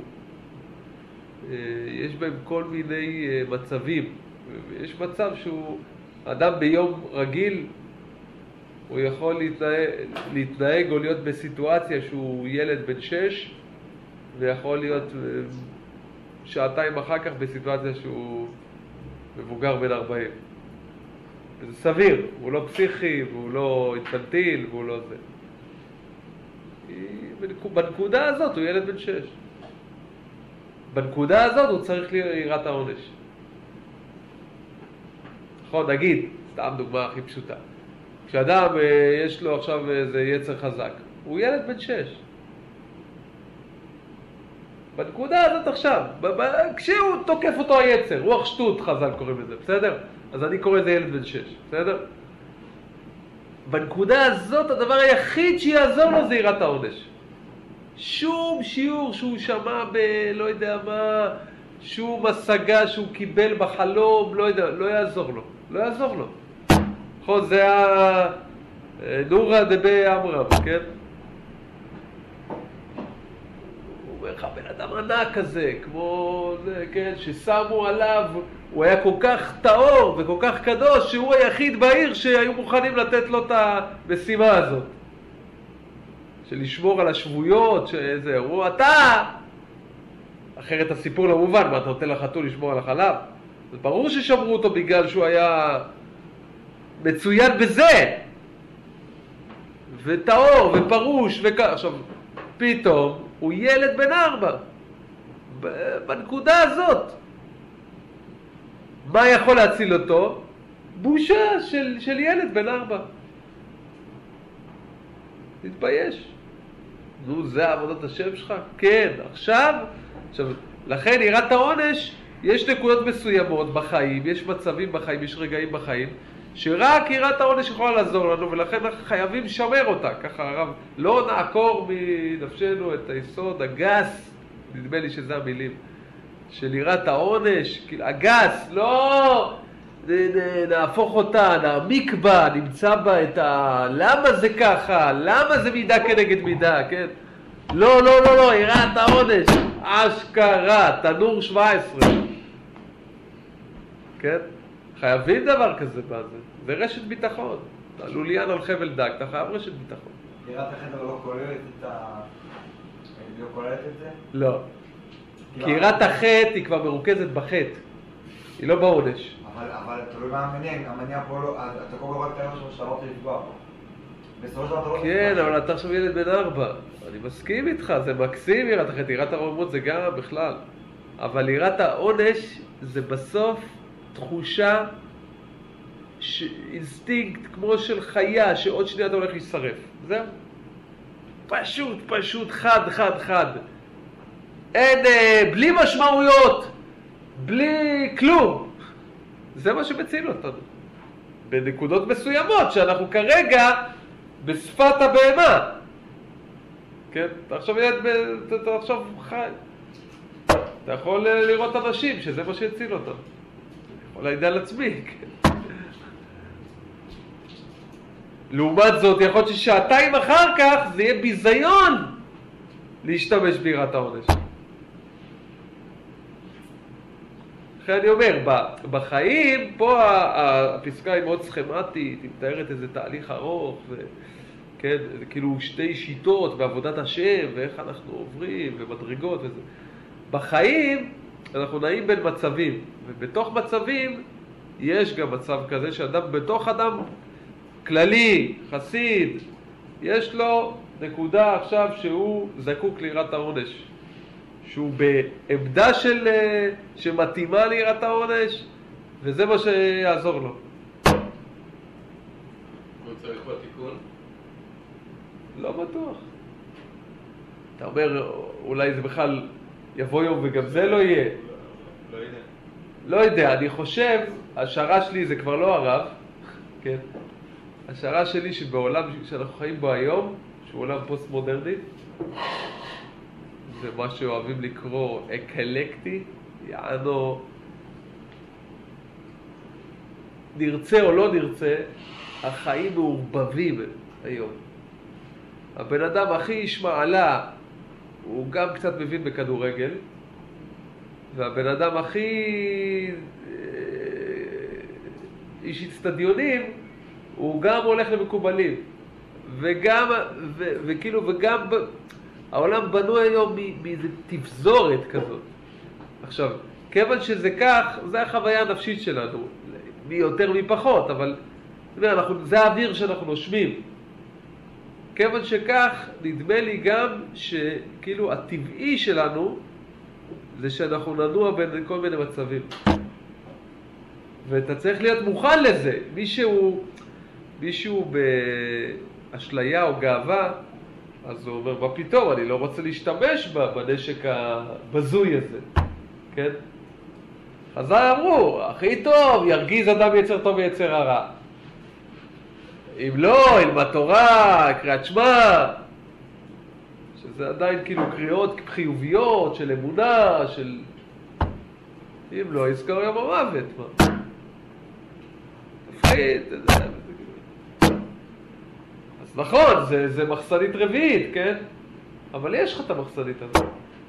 יש בהם כל מיני מצבים. יש מצב שהוא, אדם ביום רגיל, הוא יכול להתנהג או להיות בסיטואציה שהוא ילד בן 6, ויכול להיות שעתיים אחר כך בסיטואציה שהוא מבוגר בן 40. זה סביר, הוא לא פסיכי, והוא לא אינפנטיל, והוא לא זה. בנקודה הזאת הוא ילד בן 6. בנקודה הזאת הוא צריך ליראת העונש. נכון, נגיד, סתם דוגמה הכי פשוטה. כשאדם יש לו עכשיו איזה יצר חזק, הוא ילד בן 6. בנקודה הזאת עכשיו, כשהוא תוקף אותו היצר, רוח שטות חז"ל קוראים לזה, בסדר? אז אני קורא לזה ילד בן 6, בסדר? בנקודה הזאת הדבר היחיד שיעזור לו זה יראת העונש. שום שיעור שהוא שמע לא יודע מה, שום השגה שהוא קיבל בחלום, לא יודע, לא יעזור לו. לא יעזור לו. נכון, זה נורא דבי אמרם, כן? הוא אומר לך, בן אדם ענק כזה, כמו זה, כן? ששמו עליו, הוא היה כל כך טהור וכל כך קדוש, שהוא היחיד בעיר שהיו מוכנים לתת לו את המשימה הזאת. של לשמור על השבויות, שזה, הוא אתה! אחרת הסיפור לא מובן, מה אתה נותן לחתול לשמור על החלב? זה ברור ששמרו אותו בגלל שהוא היה מצוין בזה! וטהור ופרוש עכשיו, פתאום הוא ילד בן 4. בנקודה הזאת. מה יכול להציל אותו? בושה של ילד בן 4. תתבייש. נו, זה עבודת השם שלך? כן, עכשיו, לכן יראת העונש, יש נקודות מסוימות בחיים, יש מצבים בחיים, יש רגעים בחיים, שרק יראת העונש יכולה לעזור לנו, ולכן אנחנו חייבים לשמר אותה. ככה הרב, לא נעקור מנפשנו את היסוד הגס, נדמה לי שזה המילים, של יראת העונש, הגס, לא נהפוך אותה, נעמיק בה, נמצא בה את למה זה ככה, למה זה מידה כנגד מידה, כן? לא, לא, לא, לא, יראת העונש, אשכרה, תנור 17. כן? חייבים דבר כזה בזה, זה רשת ביטחון. לוליין על חבל דק, אתה חייב רשת ביטחון. יראת החטא לא כוללת לא כוללת את זה? לא. כי יראת החטא היא כבר מרוכזת בחטא, היא לא בעונש. אבל תלוי מה המניע פה לא, אתה כל כך רק תאר שאתה לא רוצה לפגוע פה. בסופו של דבר אתה לא... כן, אבל אתה עכשיו ילד בן 4. אני מסכים איתך, זה מקסים יראת החטא, יראת הרוממות זה גם בכלל. אבל יראת העונש זה בסוף תחושה, אינסטינקט כמו של חיה, שעוד שנייה אתה הולך להישרף. זהו. פשוט, פשוט, חד, חד, חד. אין, בלי משמעויות, בלי כלום. זה מה שמציל אותנו. בנקודות מסוימות, שאנחנו כרגע בשפת הבהמה. כן? אתה עכשיו ילד, אתה עכשיו חי. אתה יכול לראות אנשים שזה מה שהציל אותם. אני יכול להעיד על עצמי, כן? לעומת זאת, יכול להיות ששעתיים אחר כך זה יהיה ביזיון להשתמש ביראת העונש. לכן אני אומר, בחיים, פה הפסקה היא מאוד סכמטית, היא מתארת איזה תהליך ארוך, כן, כאילו שתי שיטות בעבודת השם, ואיך אנחנו עוברים, ומדרגות וזה. בחיים אנחנו נעים בין מצבים, ובתוך מצבים יש גם מצב כזה שאדם, בתוך אדם כללי, חסיד, יש לו נקודה עכשיו שהוא זקוק ליראת העונש. שהוא בעמדה שמתאימה ליראת העונש, וזה מה שיעזור לו. הוא צריך בתיקון? לא בטוח. אתה אומר, אולי זה בכלל יבוא יום וגם זה לא יהיה. לא יודע. לא יודע, אני חושב, השערה שלי זה כבר לא הרב, כן? השערה שלי שבעולם שאנחנו חיים בו היום, שהוא עולם פוסט-מודרני, זה מה שאוהבים לקרוא אקלקטי, יענו, נרצה או לא נרצה, החיים מעורבבים היום. הבן אדם הכי איש מעלה, הוא גם קצת מבין בכדורגל, והבן אדם הכי איש אצטדיונים, הוא גם הולך למקובלים. וגם, וכאילו, וגם, העולם בנוי היום מאיזו תפזורת כזאת. עכשיו, כיוון שזה כך, זה החוויה הנפשית שלנו. מי יותר מי פחות, אבל זה האוויר שאנחנו נושמים. כיוון שכך, נדמה לי גם שכאילו הטבעי שלנו זה שאנחנו ננוע בין כל מיני מצבים. ואתה צריך להיות מוכן לזה. מישהו באשליה או גאווה, אז הוא אומר, מה פתאום, אני לא רוצה להשתמש בנשק הבזוי הזה, כן? חז"ל אמרו, הכי טוב, ירגיז אדם יצר טוב ויצר הרע. אם לא, ילמד תורה, קריאת שמע, שזה עדיין כאילו קריאות חיוביות של אמונה, של... אם לא, יזכור יום המוות, מה? תפחיד, אז נכון, זה מחסנית רביעית, כן? אבל יש לך את המחסנית הזאת.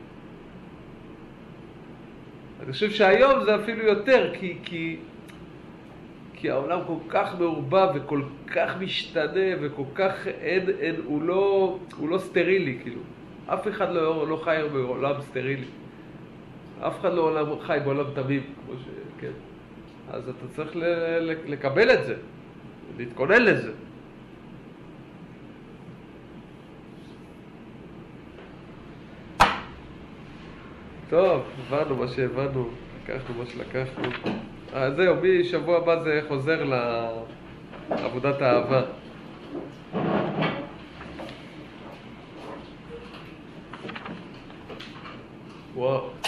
אני חושב שהיום זה אפילו יותר, כי העולם כל כך מעורבב וכל כך משתנה וכל כך הוא לא סטרילי, כאילו. אף אחד לא חי בעולם סטרילי. אף אחד לא חי בעולם תמים, כמו כן. אז אתה צריך לקבל את זה, להתכונן לזה. טוב, הבנו מה שהבנו, לקחנו מה שלקחנו. זהו, משבוע הבא זה חוזר לעבודת האהבה. וואו.